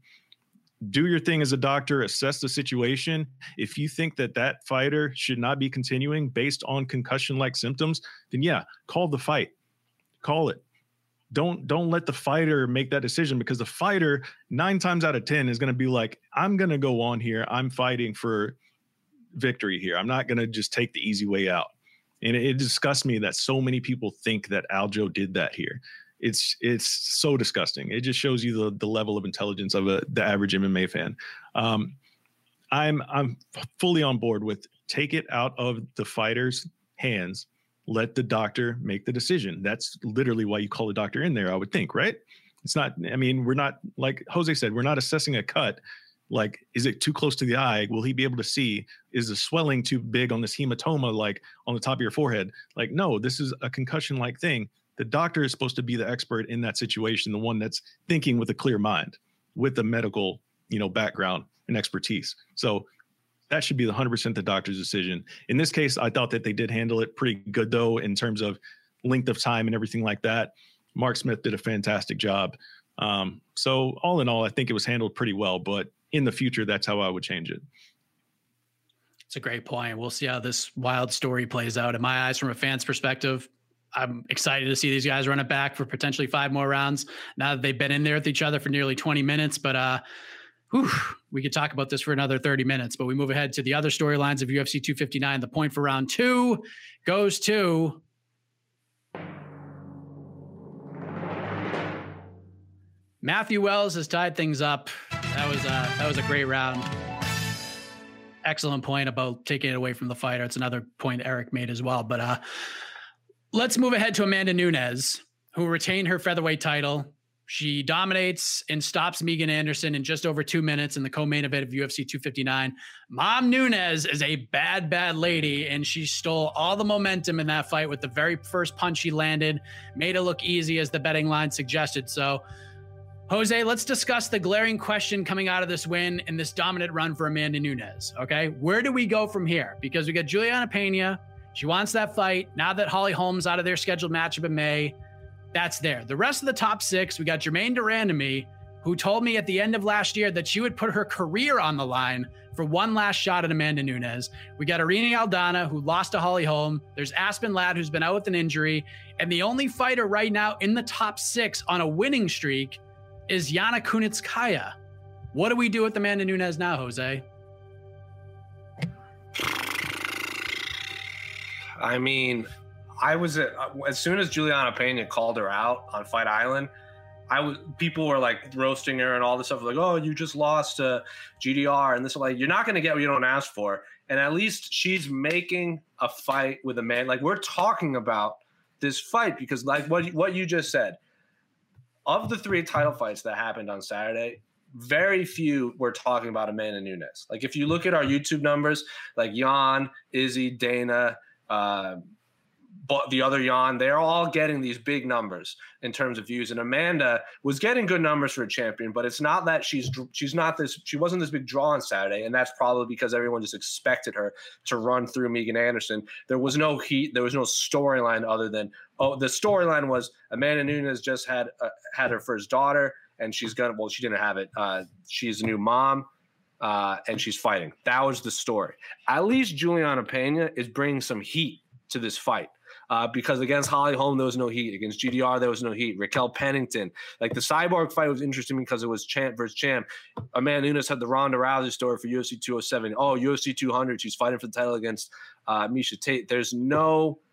Do your thing as a doctor, assess the situation. If you think that that fighter should not be continuing based on concussion-like symptoms, then yeah, call the fight. Call it. Don't don't let the fighter make that decision, because the fighter nine times out of ten is going to be like, I'm going to go on here. I'm fighting for victory here. I'm not going to just take the easy way out. And it, it disgusts me that so many people think that Aljo did that here. It's it's so disgusting. It just shows you the the level of intelligence of a, the average M M A fan. Um, I'm I'm fully on board with take it out of the fighter's hands. Let the doctor make the decision. That's literally why you call the doctor in there, I would think, right? It's not, I mean, we're not, like Jose said, we're not assessing a cut. Like, is it too close to the eye? Will he be able to see? Is the swelling too big on this hematoma, like on the top of your forehead? Like, no, this is a concussion-like thing. The doctor is supposed to be the expert in that situation, the one that's thinking with a clear mind, with the medical, you know, background and expertise. So that should be the one hundred percent the doctor's decision. In this case, I thought that they did handle it pretty good, though, in terms of length of time and everything like that. Mark Smith did a fantastic job. Um, so all in all, I think it was handled pretty well. But in the future, that's how I would change it. It's a great point. We'll see how this wild story plays out. In my eyes, from a fan's perspective, I'm excited to see these guys run it back for potentially five more rounds now that they've been in there with each other for nearly twenty minutes. But uh, whew, we could talk about this for another thirty minutes, but we move ahead to the other storylines of U F C two fifty-nine. The point for round two goes to Matthew Wells. Has tied things up. That was uh, that was a great round. Excellent point about taking it away from the fighter. It's another point Eric made as well. But uh, let's move ahead to Amanda Nunes, who retained her featherweight title. She dominates and stops Megan Anderson in just over two minutes in the co-main event of U F C two fifty-nine. Mom Nunes is a bad, bad lady, and she stole all the momentum in that fight with the very first punch she landed, made it look easy as the betting line suggested. So, Jose, let's discuss the glaring question coming out of this win and this dominant run for Amanda Nunes, okay? Where do we go from here? Because we got Juliana Pena. She wants that fight. Now that Holly Holm's out of their scheduled matchup in May, that's there. The rest of the top six, we got Jermaine Durandamy, who told me at the end of last year that she would put her career on the line for one last shot at Amanda Nunes. We got Irene Aldana, who lost to Holly Holm. There's Aspen Ladd, who's been out with an injury. And the only fighter right now in the top six on a winning streak is Yana Kunitskaya. What do we do with Amanda Nunes now, Jose? I mean, I was at, as soon as Juliana Pena called her out on Fight Island, I was people were like roasting her and all this stuff, like, oh, you just lost to G D R and this, like, you're not going to get what you don't ask for. And at least she's making a fight with a man. Like, we're talking about this fight because, like what what you just said, of the three title fights that happened on Saturday, very few were talking about Amanda Nunes. Like, if you look at our YouTube numbers, like Jan, Izzy, Dana, uh, but the other Jan, they're all getting these big numbers in terms of views. And Amanda was getting good numbers for a champion, but it's not that she's she's not this, she wasn't this big draw on Saturday. And that's probably because everyone just expected her to run through Megan Anderson. There was no heat. There was no storyline other than, oh, the storyline was Amanda Nunes just had uh, had her first daughter, and she's gonna, well, she didn't have it. Uh, she's a new mom. Uh, and she's fighting. That was the story. At least Juliana Pena is bringing some heat to this fight. Uh, because against Holly Holm, there was no heat. Against G D R, there was no heat. Raquel Pennington. Like, the Cyborg fight was interesting because it was champ versus champ. Amanda Nunes had the Ronda Rousey story for U F C two oh seven. Oh, U F C two hundred, she's fighting for the title against uh, Miesha Tate. There's no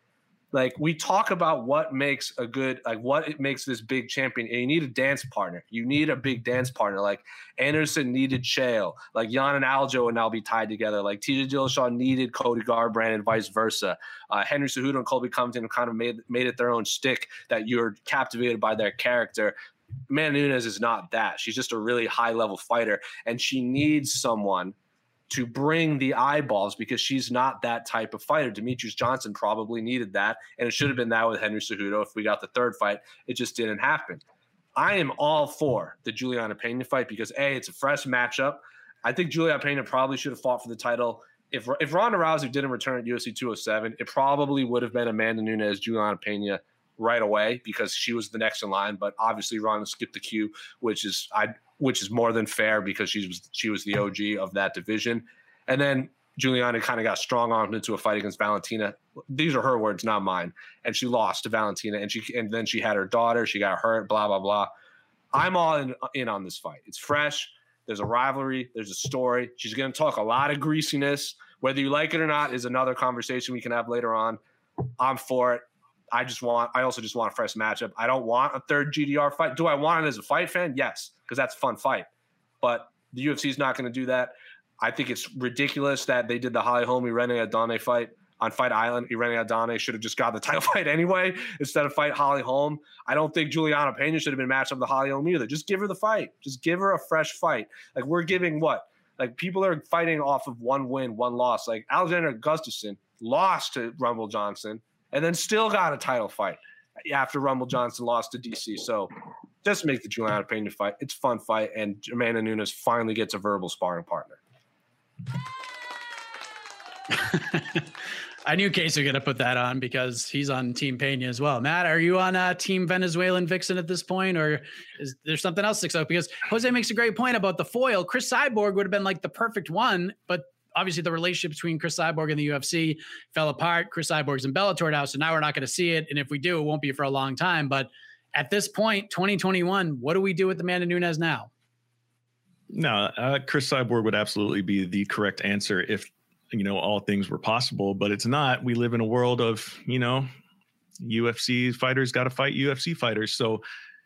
Like, we talk about what makes a good, like what it makes this big champion. And you need a dance partner. You need a big dance partner. Like Anderson needed Chael. Like Jan and Aljo would now be tied together. Like T J Dillashaw needed Cody Garbrandt and vice versa. Uh, Henry Cejudo and Colby Covington kind of made made it their own shtick that you're captivated by their character. Amanda Nunes is not that. She's just a really high level fighter, and she needs someone to bring the eyeballs because she's not that type of fighter. Demetrius Johnson probably needed that, and it should have been that with Henry Cejudo if we got the third fight. It just didn't happen. I am all for the Juliana Pena fight because, A, it's a fresh matchup. I think Juliana Pena probably should have fought for the title. If if Ronda Rousey didn't return at U F C two oh seven, it probably would have been Amanda Nunes, Juliana Pena right away because she was the next in line. But obviously Ronda skipped the queue, which is I – which is more than fair because she was she was the O G of that division. And then Juliana kind of got strong-armed into a fight against Valentina. These are her words, not mine. And she lost to Valentina, and she and then she had her daughter. She got hurt, blah, blah, blah. I'm all in, in on this fight. It's fresh. There's a rivalry. There's a story. She's going to talk a lot of greasiness. Whether you like it or not is another conversation we can have later on. I'm for it. I just want – I also just want a fresh matchup. I don't want a third G D R fight. Do I want it as a fight fan? Yes, because that's a fun fight. But the U F C is not going to do that. I think it's ridiculous that they did the Holly Holm Irene Adane fight on Fight Island. Irene Adane should have just got the title fight anyway instead of fight Holly Holm. I don't think Juliana Pena should have been matched up with Holly Holm either. Just give her the fight. Just give her a fresh fight. Like, we're giving what? Like, people are fighting off of one win, one loss. Like, Alexander Gustafsson lost to Rumble Johnson and then still got a title fight after Rumble Johnson lost to D C. So just make the Juliana Pena fight. It's a fun fight, and Amanda Nunes finally gets a verbal sparring partner. I knew Casey was going to put that on because he's on Team Pena as well. Matt, are you on uh, Team Venezuelan Vixen at this point, or is there something else sticks out? Because Jose makes a great point about the foil. Chris Cyborg would have been like the perfect one, but obviously the relationship between Chris Cyborg and the U F C fell apart. Chris Cyborg's in Bellator now, so now we're not going to see it. And if we do, it won't be for a long time. But at this point, twenty twenty-one, what do we do with Amanda Nunes now? No, uh, Chris Cyborg would absolutely be the correct answer if, you know, all things were possible, but it's not. We live in a world of, you know, U F C fighters got to fight U F C fighters. So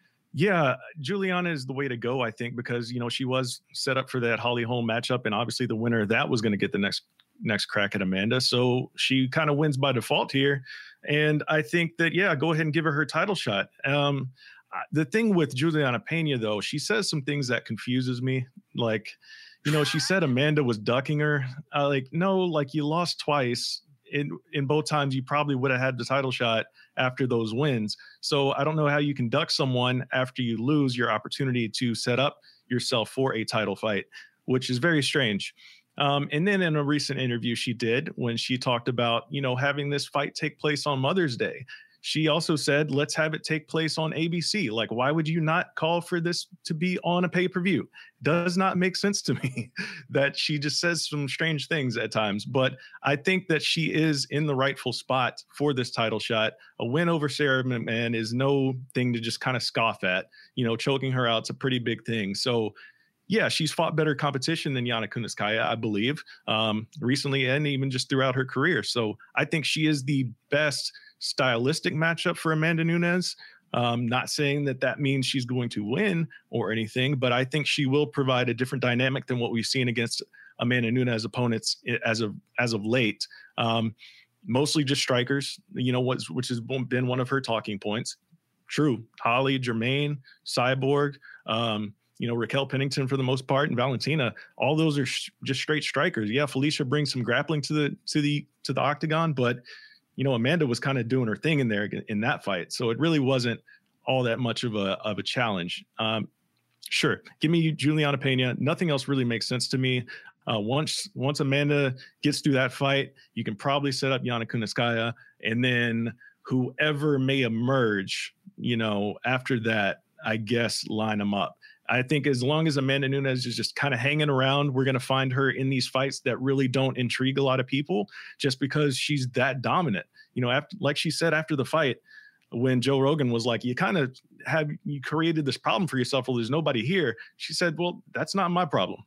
yeah, Juliana is the way to go, I think, because, you know, she was set up for that Holly Holm matchup, and obviously the winner of that was going to get the next next crack at Amanda. So she kind of wins by default here. And I think that, yeah, go ahead and give her her title shot. Um, the thing with Juliana Pena, though, she says some things that confuses me. Like, you know, she said Amanda was ducking her. Uh, like, no, like, you lost twice. In, in both times, you probably would have had the title shot after those wins. So I don't know how you can duck someone after you lose your opportunity to set up yourself for a title fight, which is very strange. Um, and then in a recent interview she did, when she talked about, you know, having this fight take place on Mother's Day, she also said, let's have it take place on A B C. Like, why would you not call for this to be on a pay-per-view? Does not make sense to me that she just says some strange things at times. But I think that she is in the rightful spot for this title shot. A win over Sarah McMahon is no thing to just kind of scoff at. You know, choking her out's a pretty big thing. So, yeah, she's fought better competition than Yana Kunitskaya, I believe, um, recently and even just throughout her career. So I think she is the best stylistic matchup for Amanda Nunes. Um, not saying that that means she's going to win or anything, but I think she will provide a different dynamic than what we've seen against Amanda Nunes opponents as of as of late. Um, mostly just strikers, you know, what's, which has been one of her talking points. True. Holly, Jermaine, Cyborg, um, you know, Raquel Pennington for the most part, and Valentina, all those are sh- just straight strikers. Yeah, Felicia brings some grappling to the to the to the octagon, but you know, Amanda was kind of doing her thing in there in that fight, so it really wasn't all that much of a of a challenge. Um, sure, give me Juliana Pena. Nothing else really makes sense to me. Uh, once once Amanda gets through that fight, you can probably set up Yana Kunitskaya, and then whoever may emerge, you know, after that, I guess line them up. I think as long as Amanda Nunes is just kind of hanging around, we're going to find her in these fights that really don't intrigue a lot of people just because she's that dominant. You know, after, like she said after the fight, when Joe Rogan was like, you kind of have, you created this problem for yourself. Well, there's nobody here. She said, well, that's not my problem.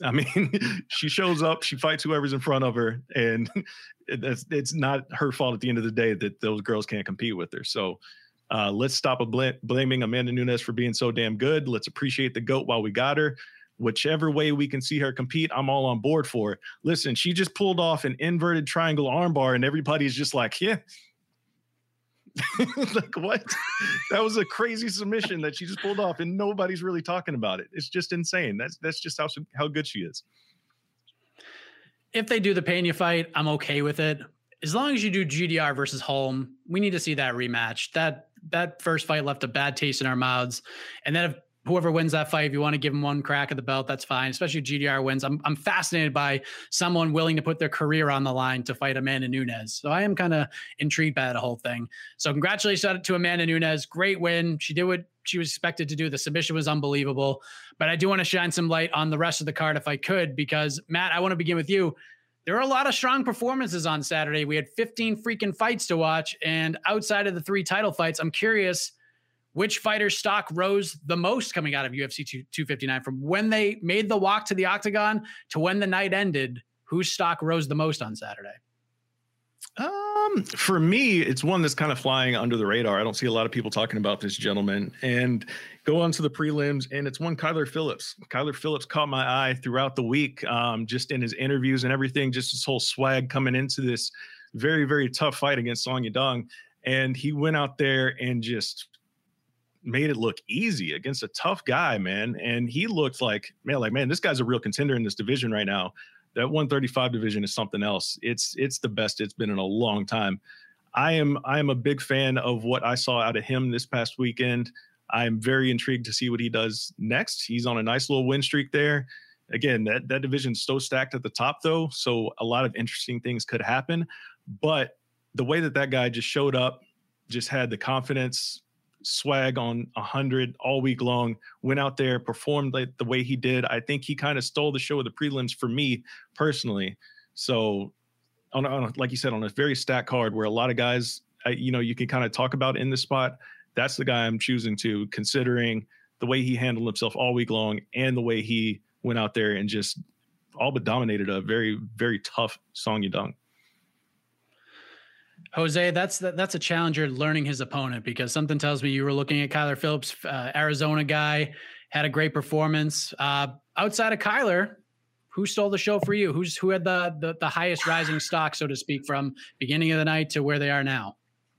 I mean, she shows up, she fights whoever's in front of her, and it's, it's not her fault at the end of the day that those girls can't compete with her. So uh, let's stop a bl- blaming Amanda Nunes for being so damn good. Let's appreciate the GOAT while we got her. Whichever way we can see her compete, I'm all on board for. Listen, she just pulled off an inverted triangle armbar, and everybody's just like, yeah. Like, what? That was a crazy submission that she just pulled off, and nobody's really talking about it. It's just insane. That's that's just how how good she is. If they do the Pena fight, I'm okay with it. As long as you do G D R versus Holm, we need to see that rematch. That that first fight left a bad taste in our mouths. And then if whoever wins that fight, if you want to give them one crack at the belt, that's fine. Especially if G D R wins. I'm I'm fascinated by someone willing to put their career on the line to fight Amanda Nunes. So I am kind of intrigued by the whole thing. So congratulations to Amanda Nunes. Great win. She did what she was expected to do. The submission was unbelievable. But I do want to shine some light on the rest of the card if I could, because Matt, I want to begin with you. There are a lot of strong performances on Saturday. We had fifteen freaking fights to watch. And outside of the three title fights, I'm curious, which fighter's stock rose the most coming out of U F C two fifty-nine? From when they made the walk to the octagon to when the night ended, whose stock rose the most on Saturday? Um, for me, it's one that's kind of flying under the radar. I don't see a lot of people talking about this gentleman. And go on to the prelims, and it's one Kyler Phillips. Kyler Phillips caught my eye throughout the week, um, just in his interviews and everything, just his whole swag coming into this very, very tough fight against Song Yadong. And he went out there and just made it look easy against a tough guy, man. And he looked like, man, like, man, this guy's a real contender in this division right now. That one thirty-five division is something else. It's, it's the best it's been in a long time. I am, I am a big fan of what I saw out of him this past weekend. I'm very intrigued to see what he does next. He's on a nice little win streak there. Again, that, that division's so stacked at the top though. So a lot of interesting things could happen, but the way that that guy just showed up, just had the confidence, swag on a hundred all week long, went out there, performed like the way he did. I think he kind of stole the show of the prelims for me personally. So on, on a, like you said, on a very stacked card where a lot of guys, I, you know, you can kind of talk about in the spot, that's the guy I'm choosing to, considering the way he handled himself all week long and the way he went out there and just all but dominated a very, very tough Song Yadong. Jose, that's that's a challenger learning his opponent, because something tells me you were looking at Kyler Phillips, uh, Arizona guy, had a great performance. Uh, outside of Kyler, who stole the show for you? Who's who had the, the the highest rising stock, so to speak, from beginning of the night to where they are now?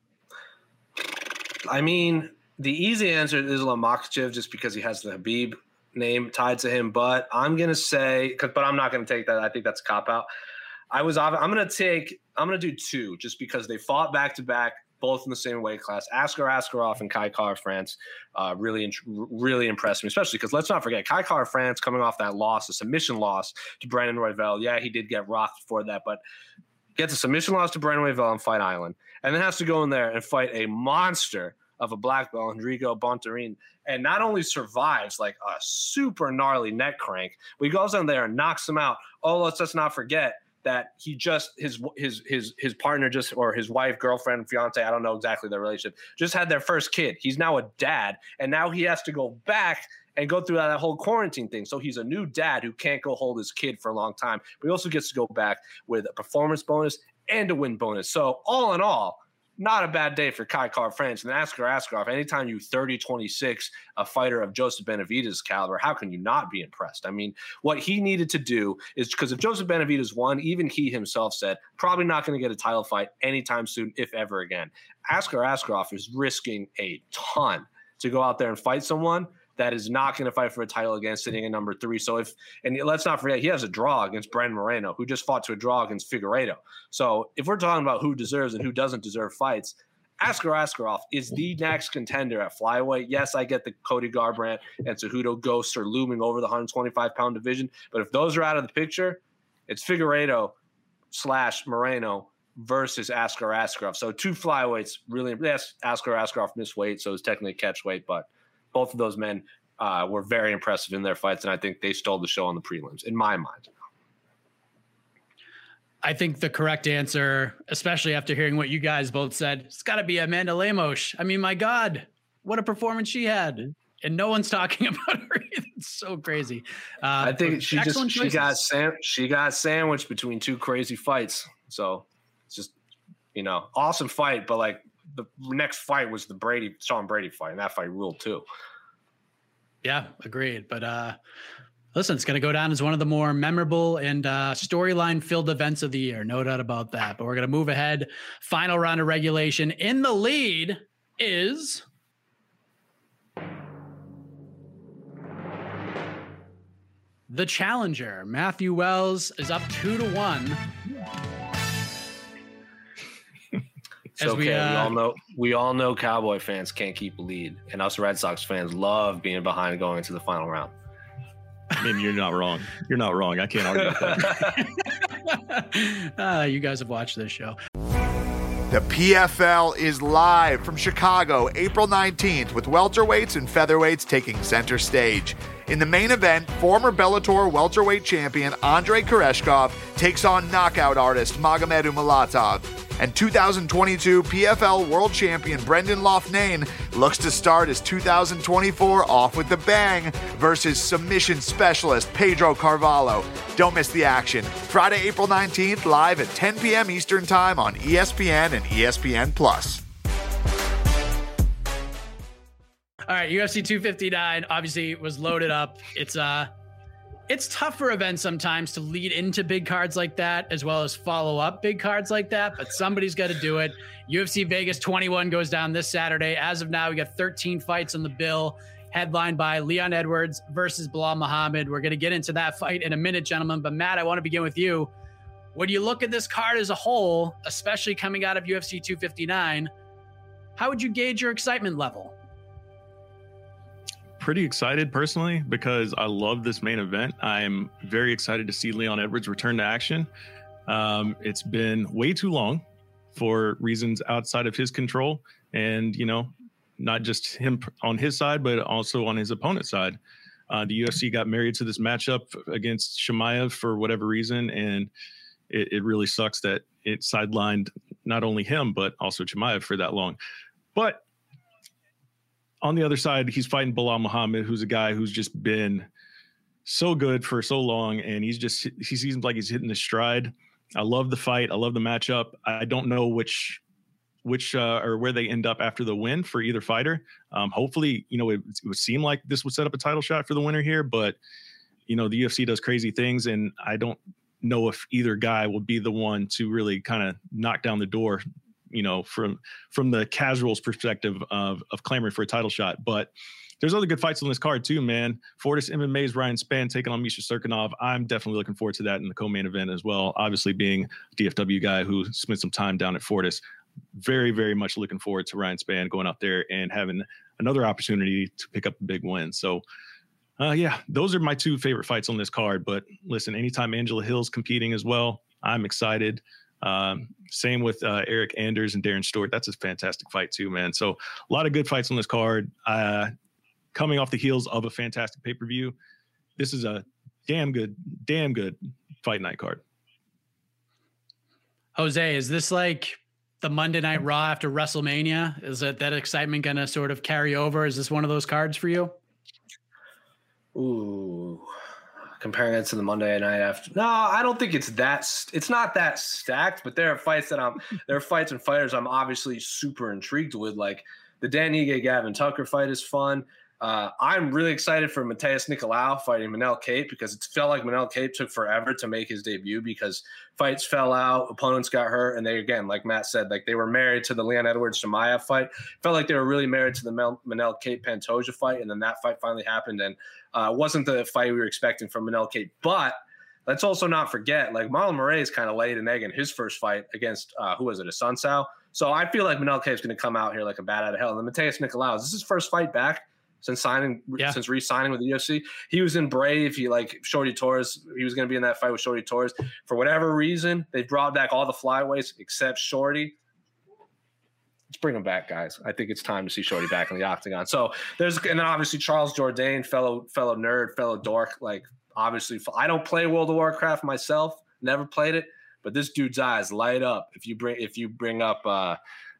I mean, the easy answer is Islam Makhachev, just because he has the Habib name tied to him. But I'm gonna say, but I'm not gonna take that. I think that's a cop out. I was. I'm gonna take. I'm gonna do two, just because they fought back to back, both in the same weight class. Askar Askarov and Kai Kara-France uh, really, really impressed me, especially because let's not forget Kai Kara-France coming off that loss, a submission loss to Brandon Royval. Yeah, he did get rocked for that, but gets a submission loss to Brandon Royval on Fight Island, and then has to go in there and fight a monster of a black belt, Enrico Bontorin, and not only survives like a super gnarly neck crank, but he goes in there and knocks him out. Oh, let's just not forget that he just his his his his partner just or his wife, girlfriend, fiance, I don't know exactly their relationship, just had their first kid. He's now a dad, and now he has to go back and go through that whole quarantine thing. So he's a new dad who can't go hold his kid for a long time, but he also gets to go back with a performance bonus and a win bonus. So all in all, not a bad day for Kai Kara-France. And Askar Askarov, anytime you thirty twenty-six, a fighter of Joseph Benavidez' caliber, how can you not be impressed? I mean, what he needed to do is, because if Joseph Benavidez won, even he himself said, probably not going to get a title fight anytime soon, if ever again. Askar Askarov is risking a ton to go out there and fight someone that is not going to fight for a title again, sitting at number three. So if, and let's not forget, he has a draw against Brandon Moreno, who just fought to a draw against Figueiredo. So if we're talking about who deserves and who doesn't deserve fights, Askar Askarov is the next contender at flyweight. Yes, I get the Cody Garbrandt and Cejudo ghosts are looming over the one twenty-five pound division, but if those are out of the picture, it's Figueiredo slash Moreno versus Askar Askarov. So two flyweights, really. Yes, Askar Askarov missed weight, so it's technically catch weight, but both of those men uh, were very impressive in their fights, and I think they stole the show on the prelims, in my mind. I think the correct answer, especially after hearing what you guys both said, it's got to be Amanda Lemos. I mean, my God, what a performance she had. and no one's talking about her. It's so crazy. Uh, I think she just choices. she got sam- she got sandwiched between two crazy fights. So it's just, you know, awesome fight, but like the next fight was the Brady Sean Brady fight, and that fight ruled too. Yeah, agreed. But uh, listen, it's going to go down as one of the more memorable and uh, storyline-filled events of the year. No doubt about that. But we're going to move ahead. Final round of regulation. In the lead is the challenger. Matthew Wells is up two to one. It's okay. we, uh, we all know we all know Cowboy fans can't keep a lead, and us Red Sox fans love being behind going into the final round. I mean, you're not wrong. You're not wrong. I can't argue with that. uh, you guys have watched this show. The P F L is live from Chicago, April nineteenth, with welterweights and featherweights taking center stage. In the main event, former Bellator welterweight champion Andrei Koreshkov takes on knockout artist Magomed Umalatov. And two thousand twenty-two P F L world champion Brendan Loughnane looks to start his two thousand twenty-four off with the bang versus submission specialist Pedro Carvalho. Don't miss the action. Friday, April nineteenth, live at ten p.m. Eastern Time on E S P N and E S P N Plus. All right, U F C two fifty-nine obviously was loaded up. It's uh it's tough for events sometimes to lead into big cards like that, as well as follow up big cards like that, but somebody's got to do it. U F C Vegas twenty-one goes down this Saturday. As of now, we got thirteen fights on the bill, headlined by Leon Edwards versus Bilal Muhammad. We're going to get into that fight in a minute, gentlemen, but Matt, I want to begin with you. When you look at this card as a whole, especially coming out of U F C two fifty-nine, how would you gauge your excitement level? Pretty excited personally because I love this main event. I'm very excited to see Leon Edwards return to action. Um, it's been way too long for reasons outside of his control, and you know, not just him on his side, but also on his opponent's side. Uh, the U F C got married to this matchup against Chimaev for whatever reason, and it, it really sucks that it sidelined not only him but also Chimaev for that long. But on the other side, he's fighting Bilal Muhammad, who's a guy who's just been so good for so long, and he's just he seems like he's hitting his stride. I love the fight. I love the matchup. I don't know which which uh, or where they end up after the win for either fighter. Um, hopefully, you know, it, it would seem like this would set up a title shot for the winner here, but you know, the U F C does crazy things, and I don't know if either guy will be the one to really kind of knock down the door, you know, from from the casuals perspective of of clamoring for a title shot. But there's other good fights on this card too, man. Fortis M M A's Ryan Spann taking on Misha Cirkunov. I'm definitely looking forward to that in the co-main event as well. Obviously, being a D F W guy who spent some time down at Fortis, very, very much looking forward to Ryan Spann going out there and having another opportunity to pick up a big win. So, uh, yeah, those are my two favorite fights on this card. But listen, anytime Angela Hill's competing as well, I'm excited. Um, same with uh, Eric Anders and Darren Stewart. That's a fantastic fight too, man. So a lot of good fights on this card. Uh, coming off the heels of a fantastic pay-per-view, this is a damn good, damn good fight night card. Jose, is this like the Monday Night Raw after WrestleMania? Is that, that excitement going to sort of carry over? Is this one of those cards for you? Ooh. Comparing it to the Monday night after, no, I don't think it's that. It's not that stacked, but there are fights that I'm. There are fights and fighters I'm obviously super intrigued with. Like the Dan Ige Gavin Tucker fight is fun. Uh, I'm really excited for Mateus Nicolau fighting Manel Kape because it felt like Manel Kape took forever to make his debut because fights fell out, opponents got hurt, and they, again, like Matt said, like they were married to the Leon Edwards Chimaev fight. Felt like they were really married to the Mel- Manel Kape Pantoja fight, and then that fight finally happened, and uh, it wasn't the fight we were expecting from Manel Kape. But let's also not forget, like Marlon Moraes kind of laid an egg in his first fight against uh, who was it, Assunção. So I feel like Manel Kape's going to come out here like a bat out of hell. And then Mateus Nicolau, this is his first fight back since signing, yeah. since re-signing with the U F C. He was in Brave. He like Shorty Torres. He was going to be in that fight with Shorty Torres. For whatever reason, they brought back all the flyweights except Shorty. Let's bring him back, guys. I think it's time to see Shorty back in the octagon. So there's, and then obviously Charles Jourdain, fellow fellow nerd, fellow dork. Like obviously, I don't play World of Warcraft myself. Never played it, but this dude's eyes light up if you bring if you bring up uh,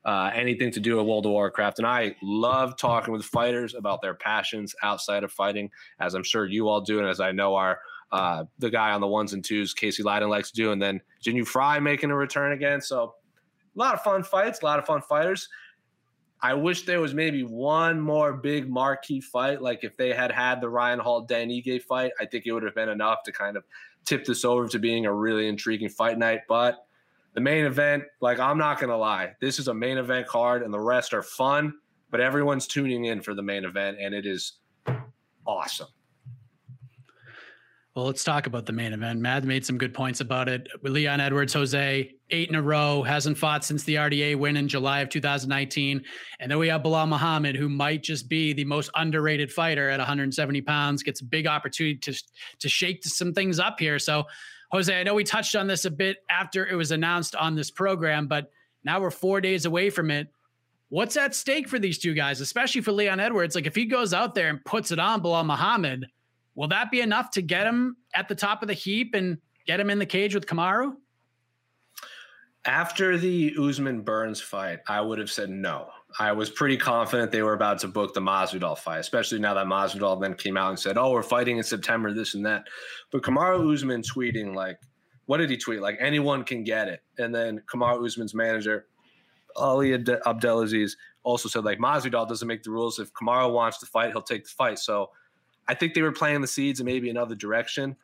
uh, anything to do with World of Warcraft. And I love talking with fighters about their passions outside of fighting, as I'm sure you all do, and as I know our uh, the guy on the ones and twos, Casey Leiden, likes to do. And then Jin Yu Fry making a return again. So a lot of fun fights, a lot of fun fighters. I wish there was maybe one more big marquee fight. Like if they had had the Ryan Hall Dan Ige fight, I think it would have been enough to kind of tip this over to being a really intriguing fight night. But the main event, like I'm not going to lie, this is a main event card and the rest are fun, but everyone's tuning in for the main event and it is awesome. Well, let's talk about the main event. Matt made some good points about it. With Leon Edwards, Jose, eight in a row, hasn't fought since the R D A win in July of two thousand nineteen. And then we have Belal Muhammad, who might just be the most underrated fighter at one hundred seventy pounds, gets a big opportunity to, to shake some things up here. So, Jose, I know we touched on this a bit after it was announced on this program, but now we're four days away from it. What's at stake for these two guys, especially for Leon Edwards? Like if he goes out there and puts it on Belal Muhammad, will that be enough to get him at the top of the heap and get him in the cage with Kamaru? After the Usman Burns fight, I would have said no. I was pretty confident they were about to book the Masvidal fight, especially now that Masvidal then came out and said, oh, we're fighting in September, this and that. But Kamaru Usman tweeting, like, what did he tweet? Like, anyone can get it. And then Kamaru Usman's manager, Ali Abdelaziz, also said, like, Masvidal doesn't make the rules. If Kamaru wants to fight, he'll take the fight. So I think they were playing the seeds in maybe another direction.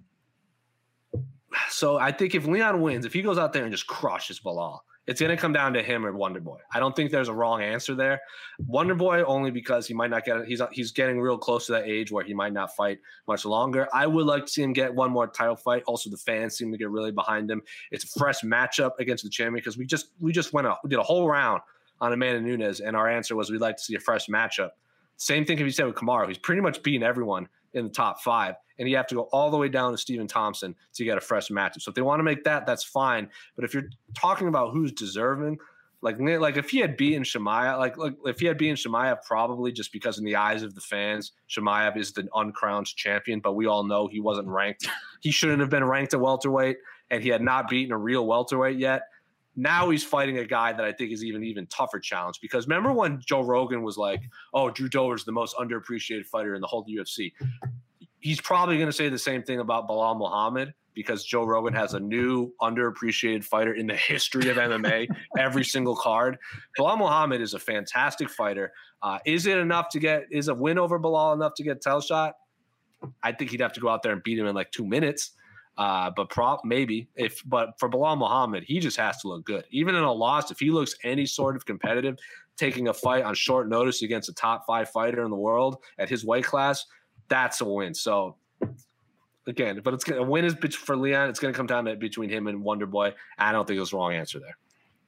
So I think if Leon wins, if he goes out there and just crushes Belal, it's going to come down to him or Wonder Boy. I don't think there's a wrong answer there. Wonder Boy only because he might not get it. He's, he's getting real close to that age where he might not fight much longer. I would like to see him get one more title fight. Also, the fans seem to get really behind him. It's a fresh matchup against the champion because we just we just went a, we did a whole round on Amanda Nunes, and our answer was we'd like to see a fresh matchup. Same thing can be said with Kamaru. He's pretty much beaten everyone in the top five, and you have to go all the way down to Stephen Thompson to get a fresh matchup. So if they want to make that, that's fine. But if you're talking about who's deserving, like like if he had beaten Chimaev, like, like if he had beaten Chimaev, probably just because in the eyes of the fans, Chimaev is the uncrowned champion. But we all know he wasn't ranked. He shouldn't have been ranked at welterweight, and he had not beaten a real welterweight yet. Now he's fighting a guy that I think is even even tougher challenge, because remember when Joe Rogan was like, oh, Drew Dober's the most underappreciated fighter in the whole U F C. He's probably going to say the same thing about Belal Muhammad, because Joe Rogan has a new underappreciated fighter in the history of M M A every single card. Belal Muhammad is a fantastic fighter. Uh, is it enough to get – is a win over Belal enough to get a title shot? I think he'd have to go out there and beat him in like two minutes. Uh, but prop maybe if, but for Belal Muhammad, he just has to look good. Even in a loss, if he looks any sort of competitive, taking a fight on short notice against a top five fighter in the world at his weight class, that's a win. So again, but it's gonna, a win is for Leon. It's going to come down to between him and Wonder Boy. I don't think it was the wrong answer there.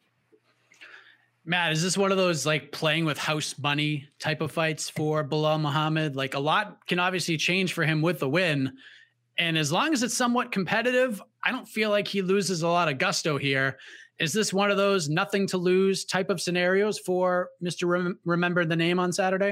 Matt, is this one of those like playing with house money type of fights for Belal Muhammad? Like a lot can obviously change for him with the win. And as long as it's somewhat competitive, I don't feel like he loses a lot of gusto here. Is this one of those nothing to lose type of scenarios for Mister Rem- Remember the Name on Saturday?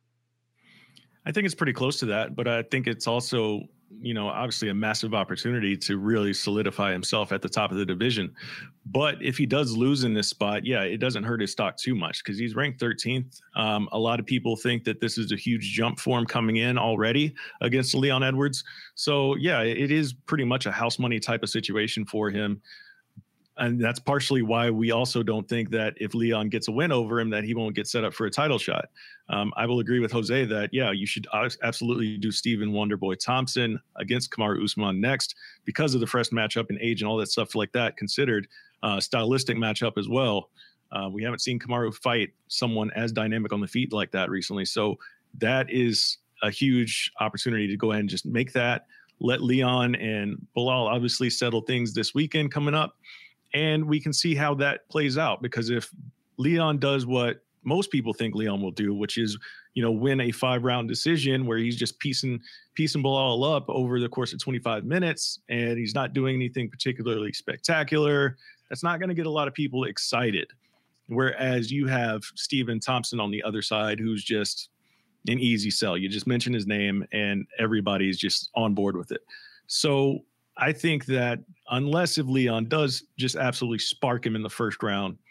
I think it's pretty close to that, but I think it's also, you know, obviously a massive opportunity to really solidify himself at the top of the division. But if he does lose in this spot, yeah, it doesn't hurt his stock too much because he's ranked thirteenth. Um, a lot of people think that this is a huge jump for him coming in already against Leon Edwards. So, yeah, it is pretty much a house money type of situation for him. And that's partially why we also don't think that if Leon gets a win over him, that he won't get set up for a title shot. Um, I will agree with Jose that, yeah, you should absolutely do Stephen Wonderboy Thompson against Kamaru Usman next because of the fresh matchup and age and all that stuff like that considered. Uh, stylistic matchup as well. Uh, we haven't seen Kamaru fight someone as dynamic on the feet like that recently. So that is a huge opportunity to go ahead and just make that. Let Leon and Belal obviously settle things this weekend coming up. And we can see how that plays out, because if Leon does what most people think Leon will do, which is, you know, win a five round decision where he's just piecing, piecing Belal up over the course of twenty-five minutes, and he's not doing anything particularly spectacular, that's not going to get a lot of people excited. Whereas you have Stephen Thompson on the other side, who's just an easy sell. You just mention his name and everybody's just on board with it. So I think that unless if Leon does just absolutely spark him in the first round,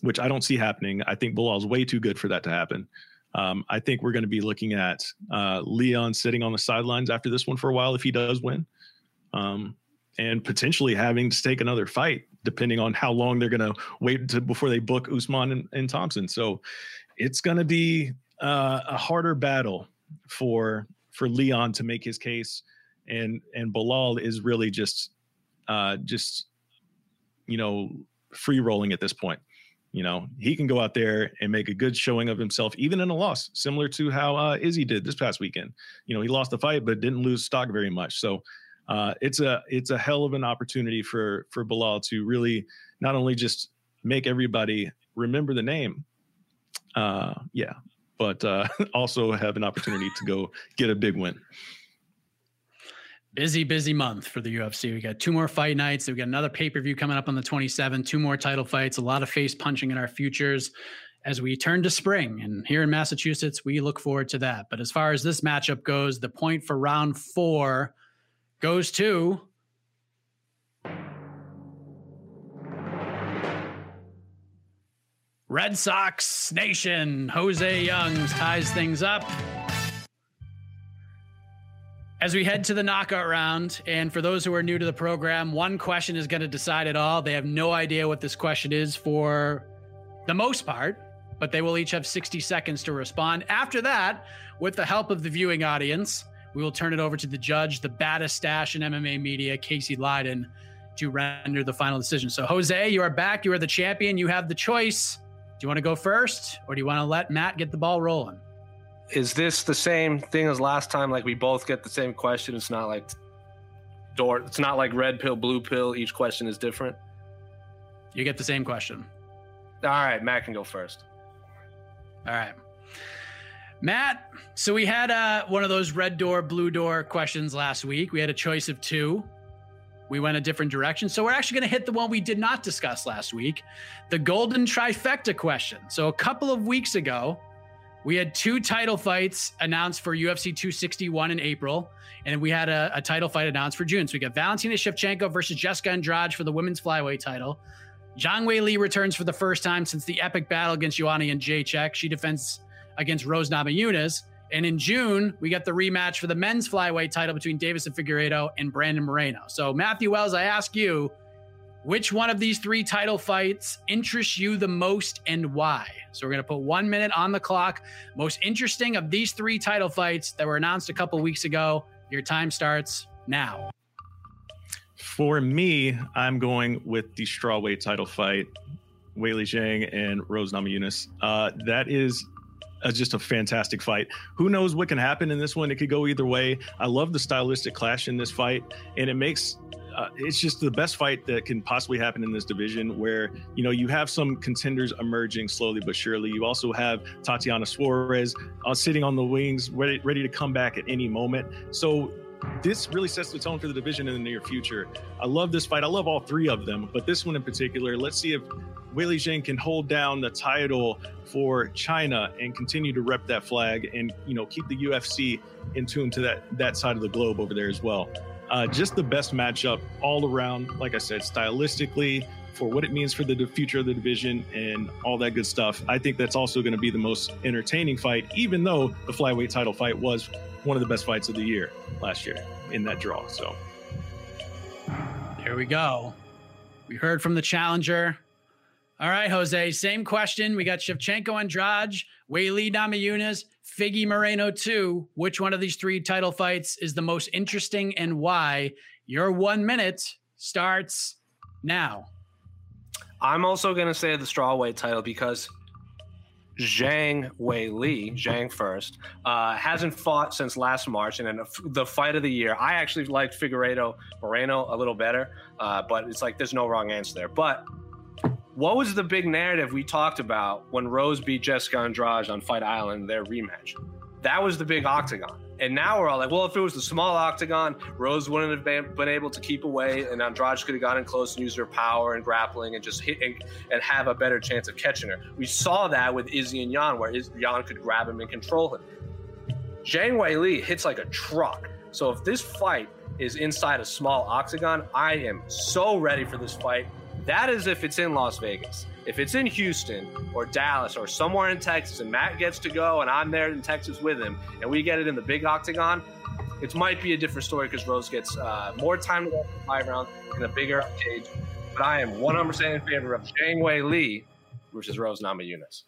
which I don't see happening. I think Bilal's way too good for that to happen. Um, I think we're going to be looking at uh, Leon sitting on the sidelines after this one for a while if he does win, um, and potentially having to take another fight depending on how long they're going to wait to, before they book Usman and, and Thompson. So it's going to be uh, a harder battle for for Leon to make his case, and and Bilal is really just uh, just you know free rolling at this point. You know, he can go out there and make a good showing of himself, even in a loss, similar to how uh, Izzy did this past weekend. You know, he lost the fight, but didn't lose stock very much. So uh, it's a it's a hell of an opportunity for for Bilal to really not only just make everybody remember the name, uh, yeah, but uh, also have an opportunity to go get a big win. Busy, busy month for the U F C. We got two more fight nights. We got another pay-per-view coming up on the twenty-seventh, two more title fights, a lot of face punching in our futures as we turn to spring. And here in Massachusetts, we look forward to that. But as far as this matchup goes, the point for round four goes to Red Sox Nation. Jose Youngs ties things up as we head to the knockout round. And for those who are new to the program, one question is going to decide it all. They have no idea what this question is for the most part, but they will each have sixty seconds to respond. After that, with the help of the viewing audience, we will turn it over to the judge, the baddest stash in M M A media, Casey Leydon, to render the final decision. So Jose, you are back. You are the champion. You have the choice. Do you want to go first, or do you want to let Matt get the ball rolling? Is this the same thing as last time? Like we both get the same question. It's not like door. It's not like red pill, blue pill. Each question is different. You get the same question. All right, Matt can go first. All right, Matt. So we had uh, one of those red door, blue door questions last week. We had a choice of two. We went a different direction. So we're actually going to hit the one we did not discuss last week, the golden trifecta question. So a couple of weeks ago, we had two title fights announced for U F C two sixty-one in April, and we had a, a title fight announced for June. So we got Valentina Shevchenko versus Jessica Andrade for the women's flyweight title. Zhang Weili returns for the first time since the epic battle against Joanna Jędrzejczyk. She defends against Rose Namajunas. And in June, we got the rematch for the men's flyweight title between Deiveson Figueiredo and Brandon Moreno. So Matthew Wells, I ask you, which one of these three title fights interests you the most and why? So we're going to put one minute on the clock. Most interesting of these three title fights that were announced a couple weeks ago. Your time starts now. For me, I'm going with the strawweight title fight, Weili Zhang and Rose Namajunas. Uh, that is uh, just a fantastic fight. Who knows what can happen in this one? It could go either way. I love the stylistic clash in this fight, and it makes Uh, it's just the best fight that can possibly happen in this division, where, you know, you have some contenders emerging slowly but surely. You also have Tatiana Suarez uh, sitting on the wings, ready, ready to come back at any moment. So this really sets the tone for the division in the near future. I love this fight. I love all three of them, but this one in particular, let's see if Weili Zhang can hold down the title for China and continue to rep that flag and, you know, keep the U F C in tune to that, that side of the globe over there as well. Uh, just the best matchup all around, like I said, stylistically, for what it means for the future of the division and all that good stuff. I think that's also going to be the most entertaining fight, even though the flyweight title fight was one of the best fights of the year last year in that draw. So there we go. We heard from the challenger. All right, Jose, same question. We got Shevchenko Andrade, Weili Namajunas, Figgy Moreno two. Which one of these three title fights is the most interesting and why? Your one minute starts now. I'm also going to say the strawweight title because Zhang Weili, Zhang first, uh, hasn't fought since last March, and in the fight of the year, I actually liked Figueiredo Moreno a little better, uh, but it's like there's no wrong answer there. But what was the big narrative we talked about when Rose beat Jessica Andrade on Fight Island, their rematch? That was the big octagon. And now we're all like, well, if it was the small octagon, Rose wouldn't have been, been able to keep away, and Andrade could have gotten close and used her power and grappling and just hit and, and have a better chance of catching her. We saw that with Izzy and Jan, where Jan could grab him and control him. Zhang Weili hits like a truck. So if this fight is inside a small octagon, I am so ready for this fight. That is if it's in Las Vegas. If it's in Houston or Dallas or somewhere in Texas and Matt gets to go and I'm there in Texas with him and we get it in the big octagon, it might be a different story because Rose gets uh, more time to go for five rounds in a bigger cage. But I am one hundred percent in favor of Zhang Wei Li versus Rose Namajunas.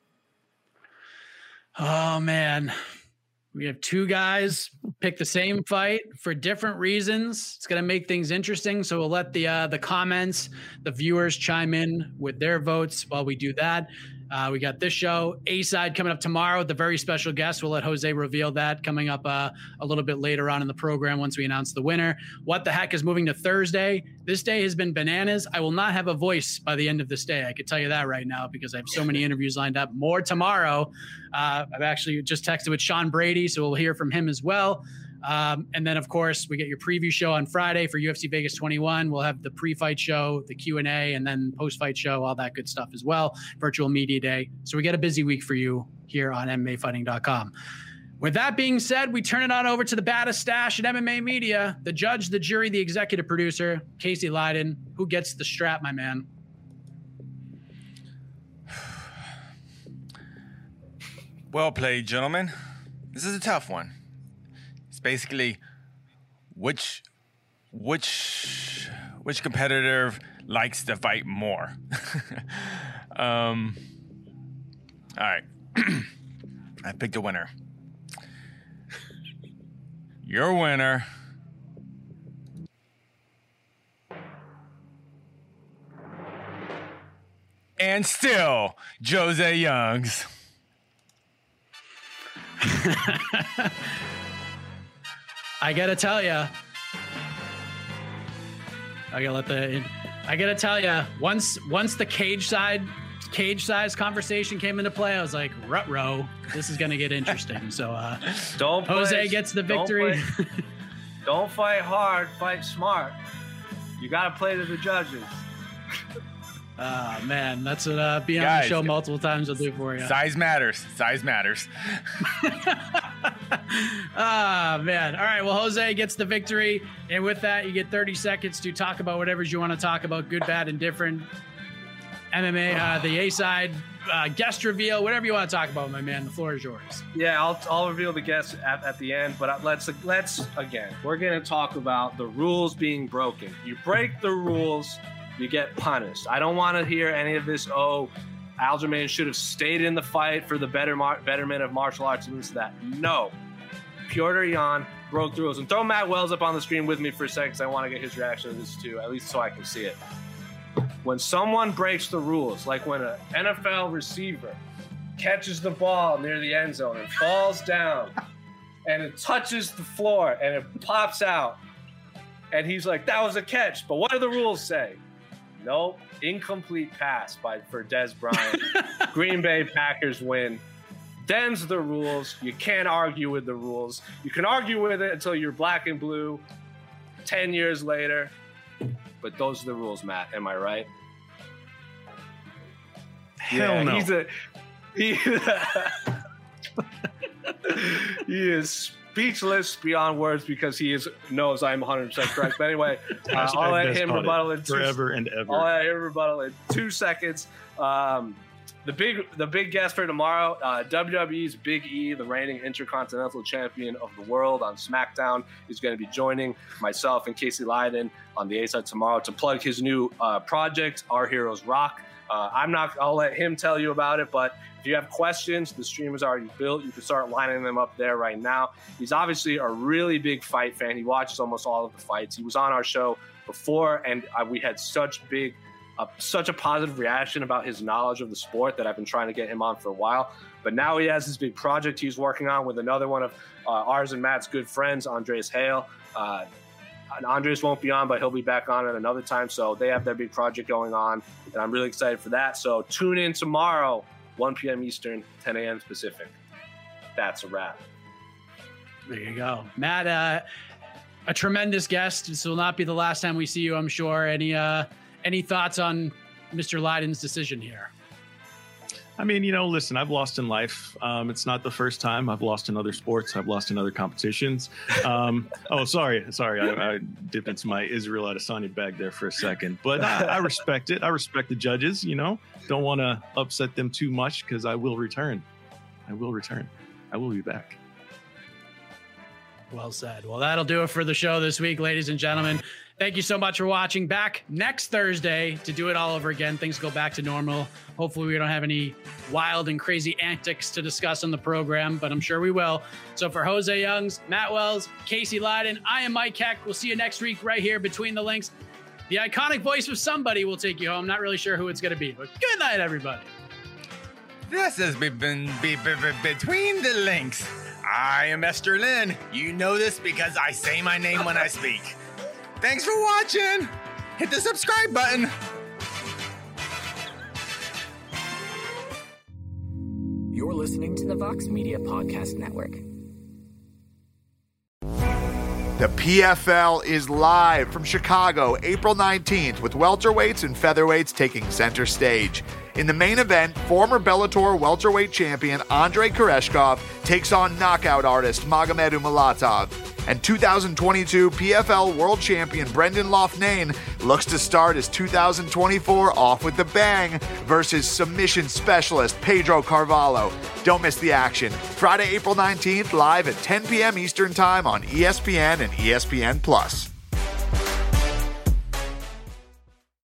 Oh, man. We have two guys pick the same fight for different reasons. It's going to make things interesting. So we'll let the uh, the comments, the viewers chime in with their votes while we do that. Uh, we got this show, A-Side, coming up tomorrow with a very special guest. We'll let Jose reveal that coming up uh, a little bit later on in the program once we announce the winner. What the Heck is moving to Thursday. This day has been bananas. I will not have a voice by the end of this day. I can tell you that right now because I have so many interviews lined up. More tomorrow. Uh, I've actually just texted with Sean Brady, so we'll hear from him as well. Um, and then, of course, we get your preview show on Friday for U F C Vegas twenty-one. We'll have the pre-fight show, the Q and A, and then post-fight show, all that good stuff as well. Virtual Media Day. So we get a busy week for you here on M M A Fighting dot com. With that being said, we turn it on over to the baddest stash at M M A Media, the judge, the jury, the executive producer, Casey Leydon. Who gets the strap, my man? Well played, gentlemen. This is a tough one. It's basically which which which competitor likes to fight more. um, all right. I picked a winner. Your winner. And still, Jose Youngs. I gotta tell you, I gotta let the, I gotta tell you, once once the cage side, cage size conversation came into play, I was like, rut-row, this is gonna get interesting. So, uh, don't Jose play, gets the victory. Don't, play, don't fight hard, fight smart. You gotta play to the judges. Oh, man, that's what uh, being Guys, on the show multiple times will do for you. Size matters. Size matters. Ah, oh, man. All right, well, Jose gets the victory. And with that, you get thirty seconds to talk about whatever you want to talk about, good, bad, and different. M M A, uh, the A-Side, uh, guest reveal, whatever you want to talk about, my man. The floor is yours. Yeah, I'll, I'll reveal the guests at, at the end, but let's, let's again, we're going to talk about the rules being broken. You break the rules, you get punished. I don't want to hear any of this, oh, Aljamain should have stayed in the fight for the better mar- betterment of martial arts and this, that. No. Petr Yan broke the rules. And throw Matt Wells up on the screen with me for a second because I want to get his reaction to this too, at least so I can see it. When someone breaks the rules, like when an N F L receiver catches the ball near the end zone and falls down and it touches the floor and it pops out and he's like, that was a catch, but what do the rules say? Nope, incomplete pass by for Dez Bryant. Green Bay Packers win. Them's the rules. You can't argue with the rules. You can argue with it until you're black and blue ten years later. But those are the rules, Matt. Am I right? Hell yeah, no. He's a, he, he is speechless beyond words because he is knows I'm one hundred percent correct. But anyway, uh, I'll let him rebuttal in two, forever and ever. I'll let him rebuttal in two seconds. Um, the big, the big guest for tomorrow, uh, W W E's Big E, the reigning Intercontinental Champion of the world on SmackDown, is going to be joining myself and Casey Leydon on the A-Side tomorrow to plug his new uh, project, Our Heroes Rock. Uh, I'm not. I'll let him tell you about it, but if you have questions, the stream is already built. You can start lining them up there right now. He's obviously a really big fight fan. He watches almost all of the fights. He was on our show before, and uh, we had such big, uh, such a positive reaction about his knowledge of the sport that I've been trying to get him on for a while. But now he has this big project he's working on with another one of uh, ours and Matt's good friends, Andreas Hale. Uh, Andres won't be on, but he'll be back on at another time. So they have their big project going on, and I'm really excited for that. So tune in tomorrow, one p.m. Eastern, ten a.m. Pacific. That's a wrap. There you go. Matt, uh, a tremendous guest. This will not be the last time we see you, I'm sure. Any uh, any thoughts on Mister Leydon's decision here? I mean, you know, listen, I've lost in life. Um, it's not the first time. I've lost in other sports. I've lost in other competitions. Um, oh, sorry. Sorry. I, I dipped into my Israel Adesanya bag there for a second. But I, I respect it. I respect the judges, you know. Don't want to upset them too much because I will return. I will return. I will be back. Well said. Well, that'll do it for the show this week, ladies and gentlemen. Thank you so much for watching. Back next Thursday to do it all over again. Things go back to normal. Hopefully we don't have any wild and crazy antics to discuss on the program, but I'm sure we will. So for Jose Youngs, Matt Wells, Casey Leydon, I am Mike Heck. We'll see you next week right here between the links. The iconic voice of somebody will take you home. Not really sure who it's going to be, but good night, everybody. This has been, been be, be, be, Between the Links. I am Esther Lynn. You know this because I say my name when I speak. Thanks for watching. Hit the subscribe button. You're listening to the Vox Media Podcast Network. The P F L is live from Chicago, April nineteenth, with welterweights and featherweights taking center stage. In the main event, former Bellator welterweight champion Andrei Koreshkov takes on knockout artist Magomed Umalatov. And two thousand twenty-two P F L world champion Brendan Loughnane looks to start his two thousand twenty-four off with a bang versus submission specialist Pedro Carvalho. Don't miss the action. Friday, April nineteenth, live at ten p.m. Eastern Time on E S P N and E S P N Plus.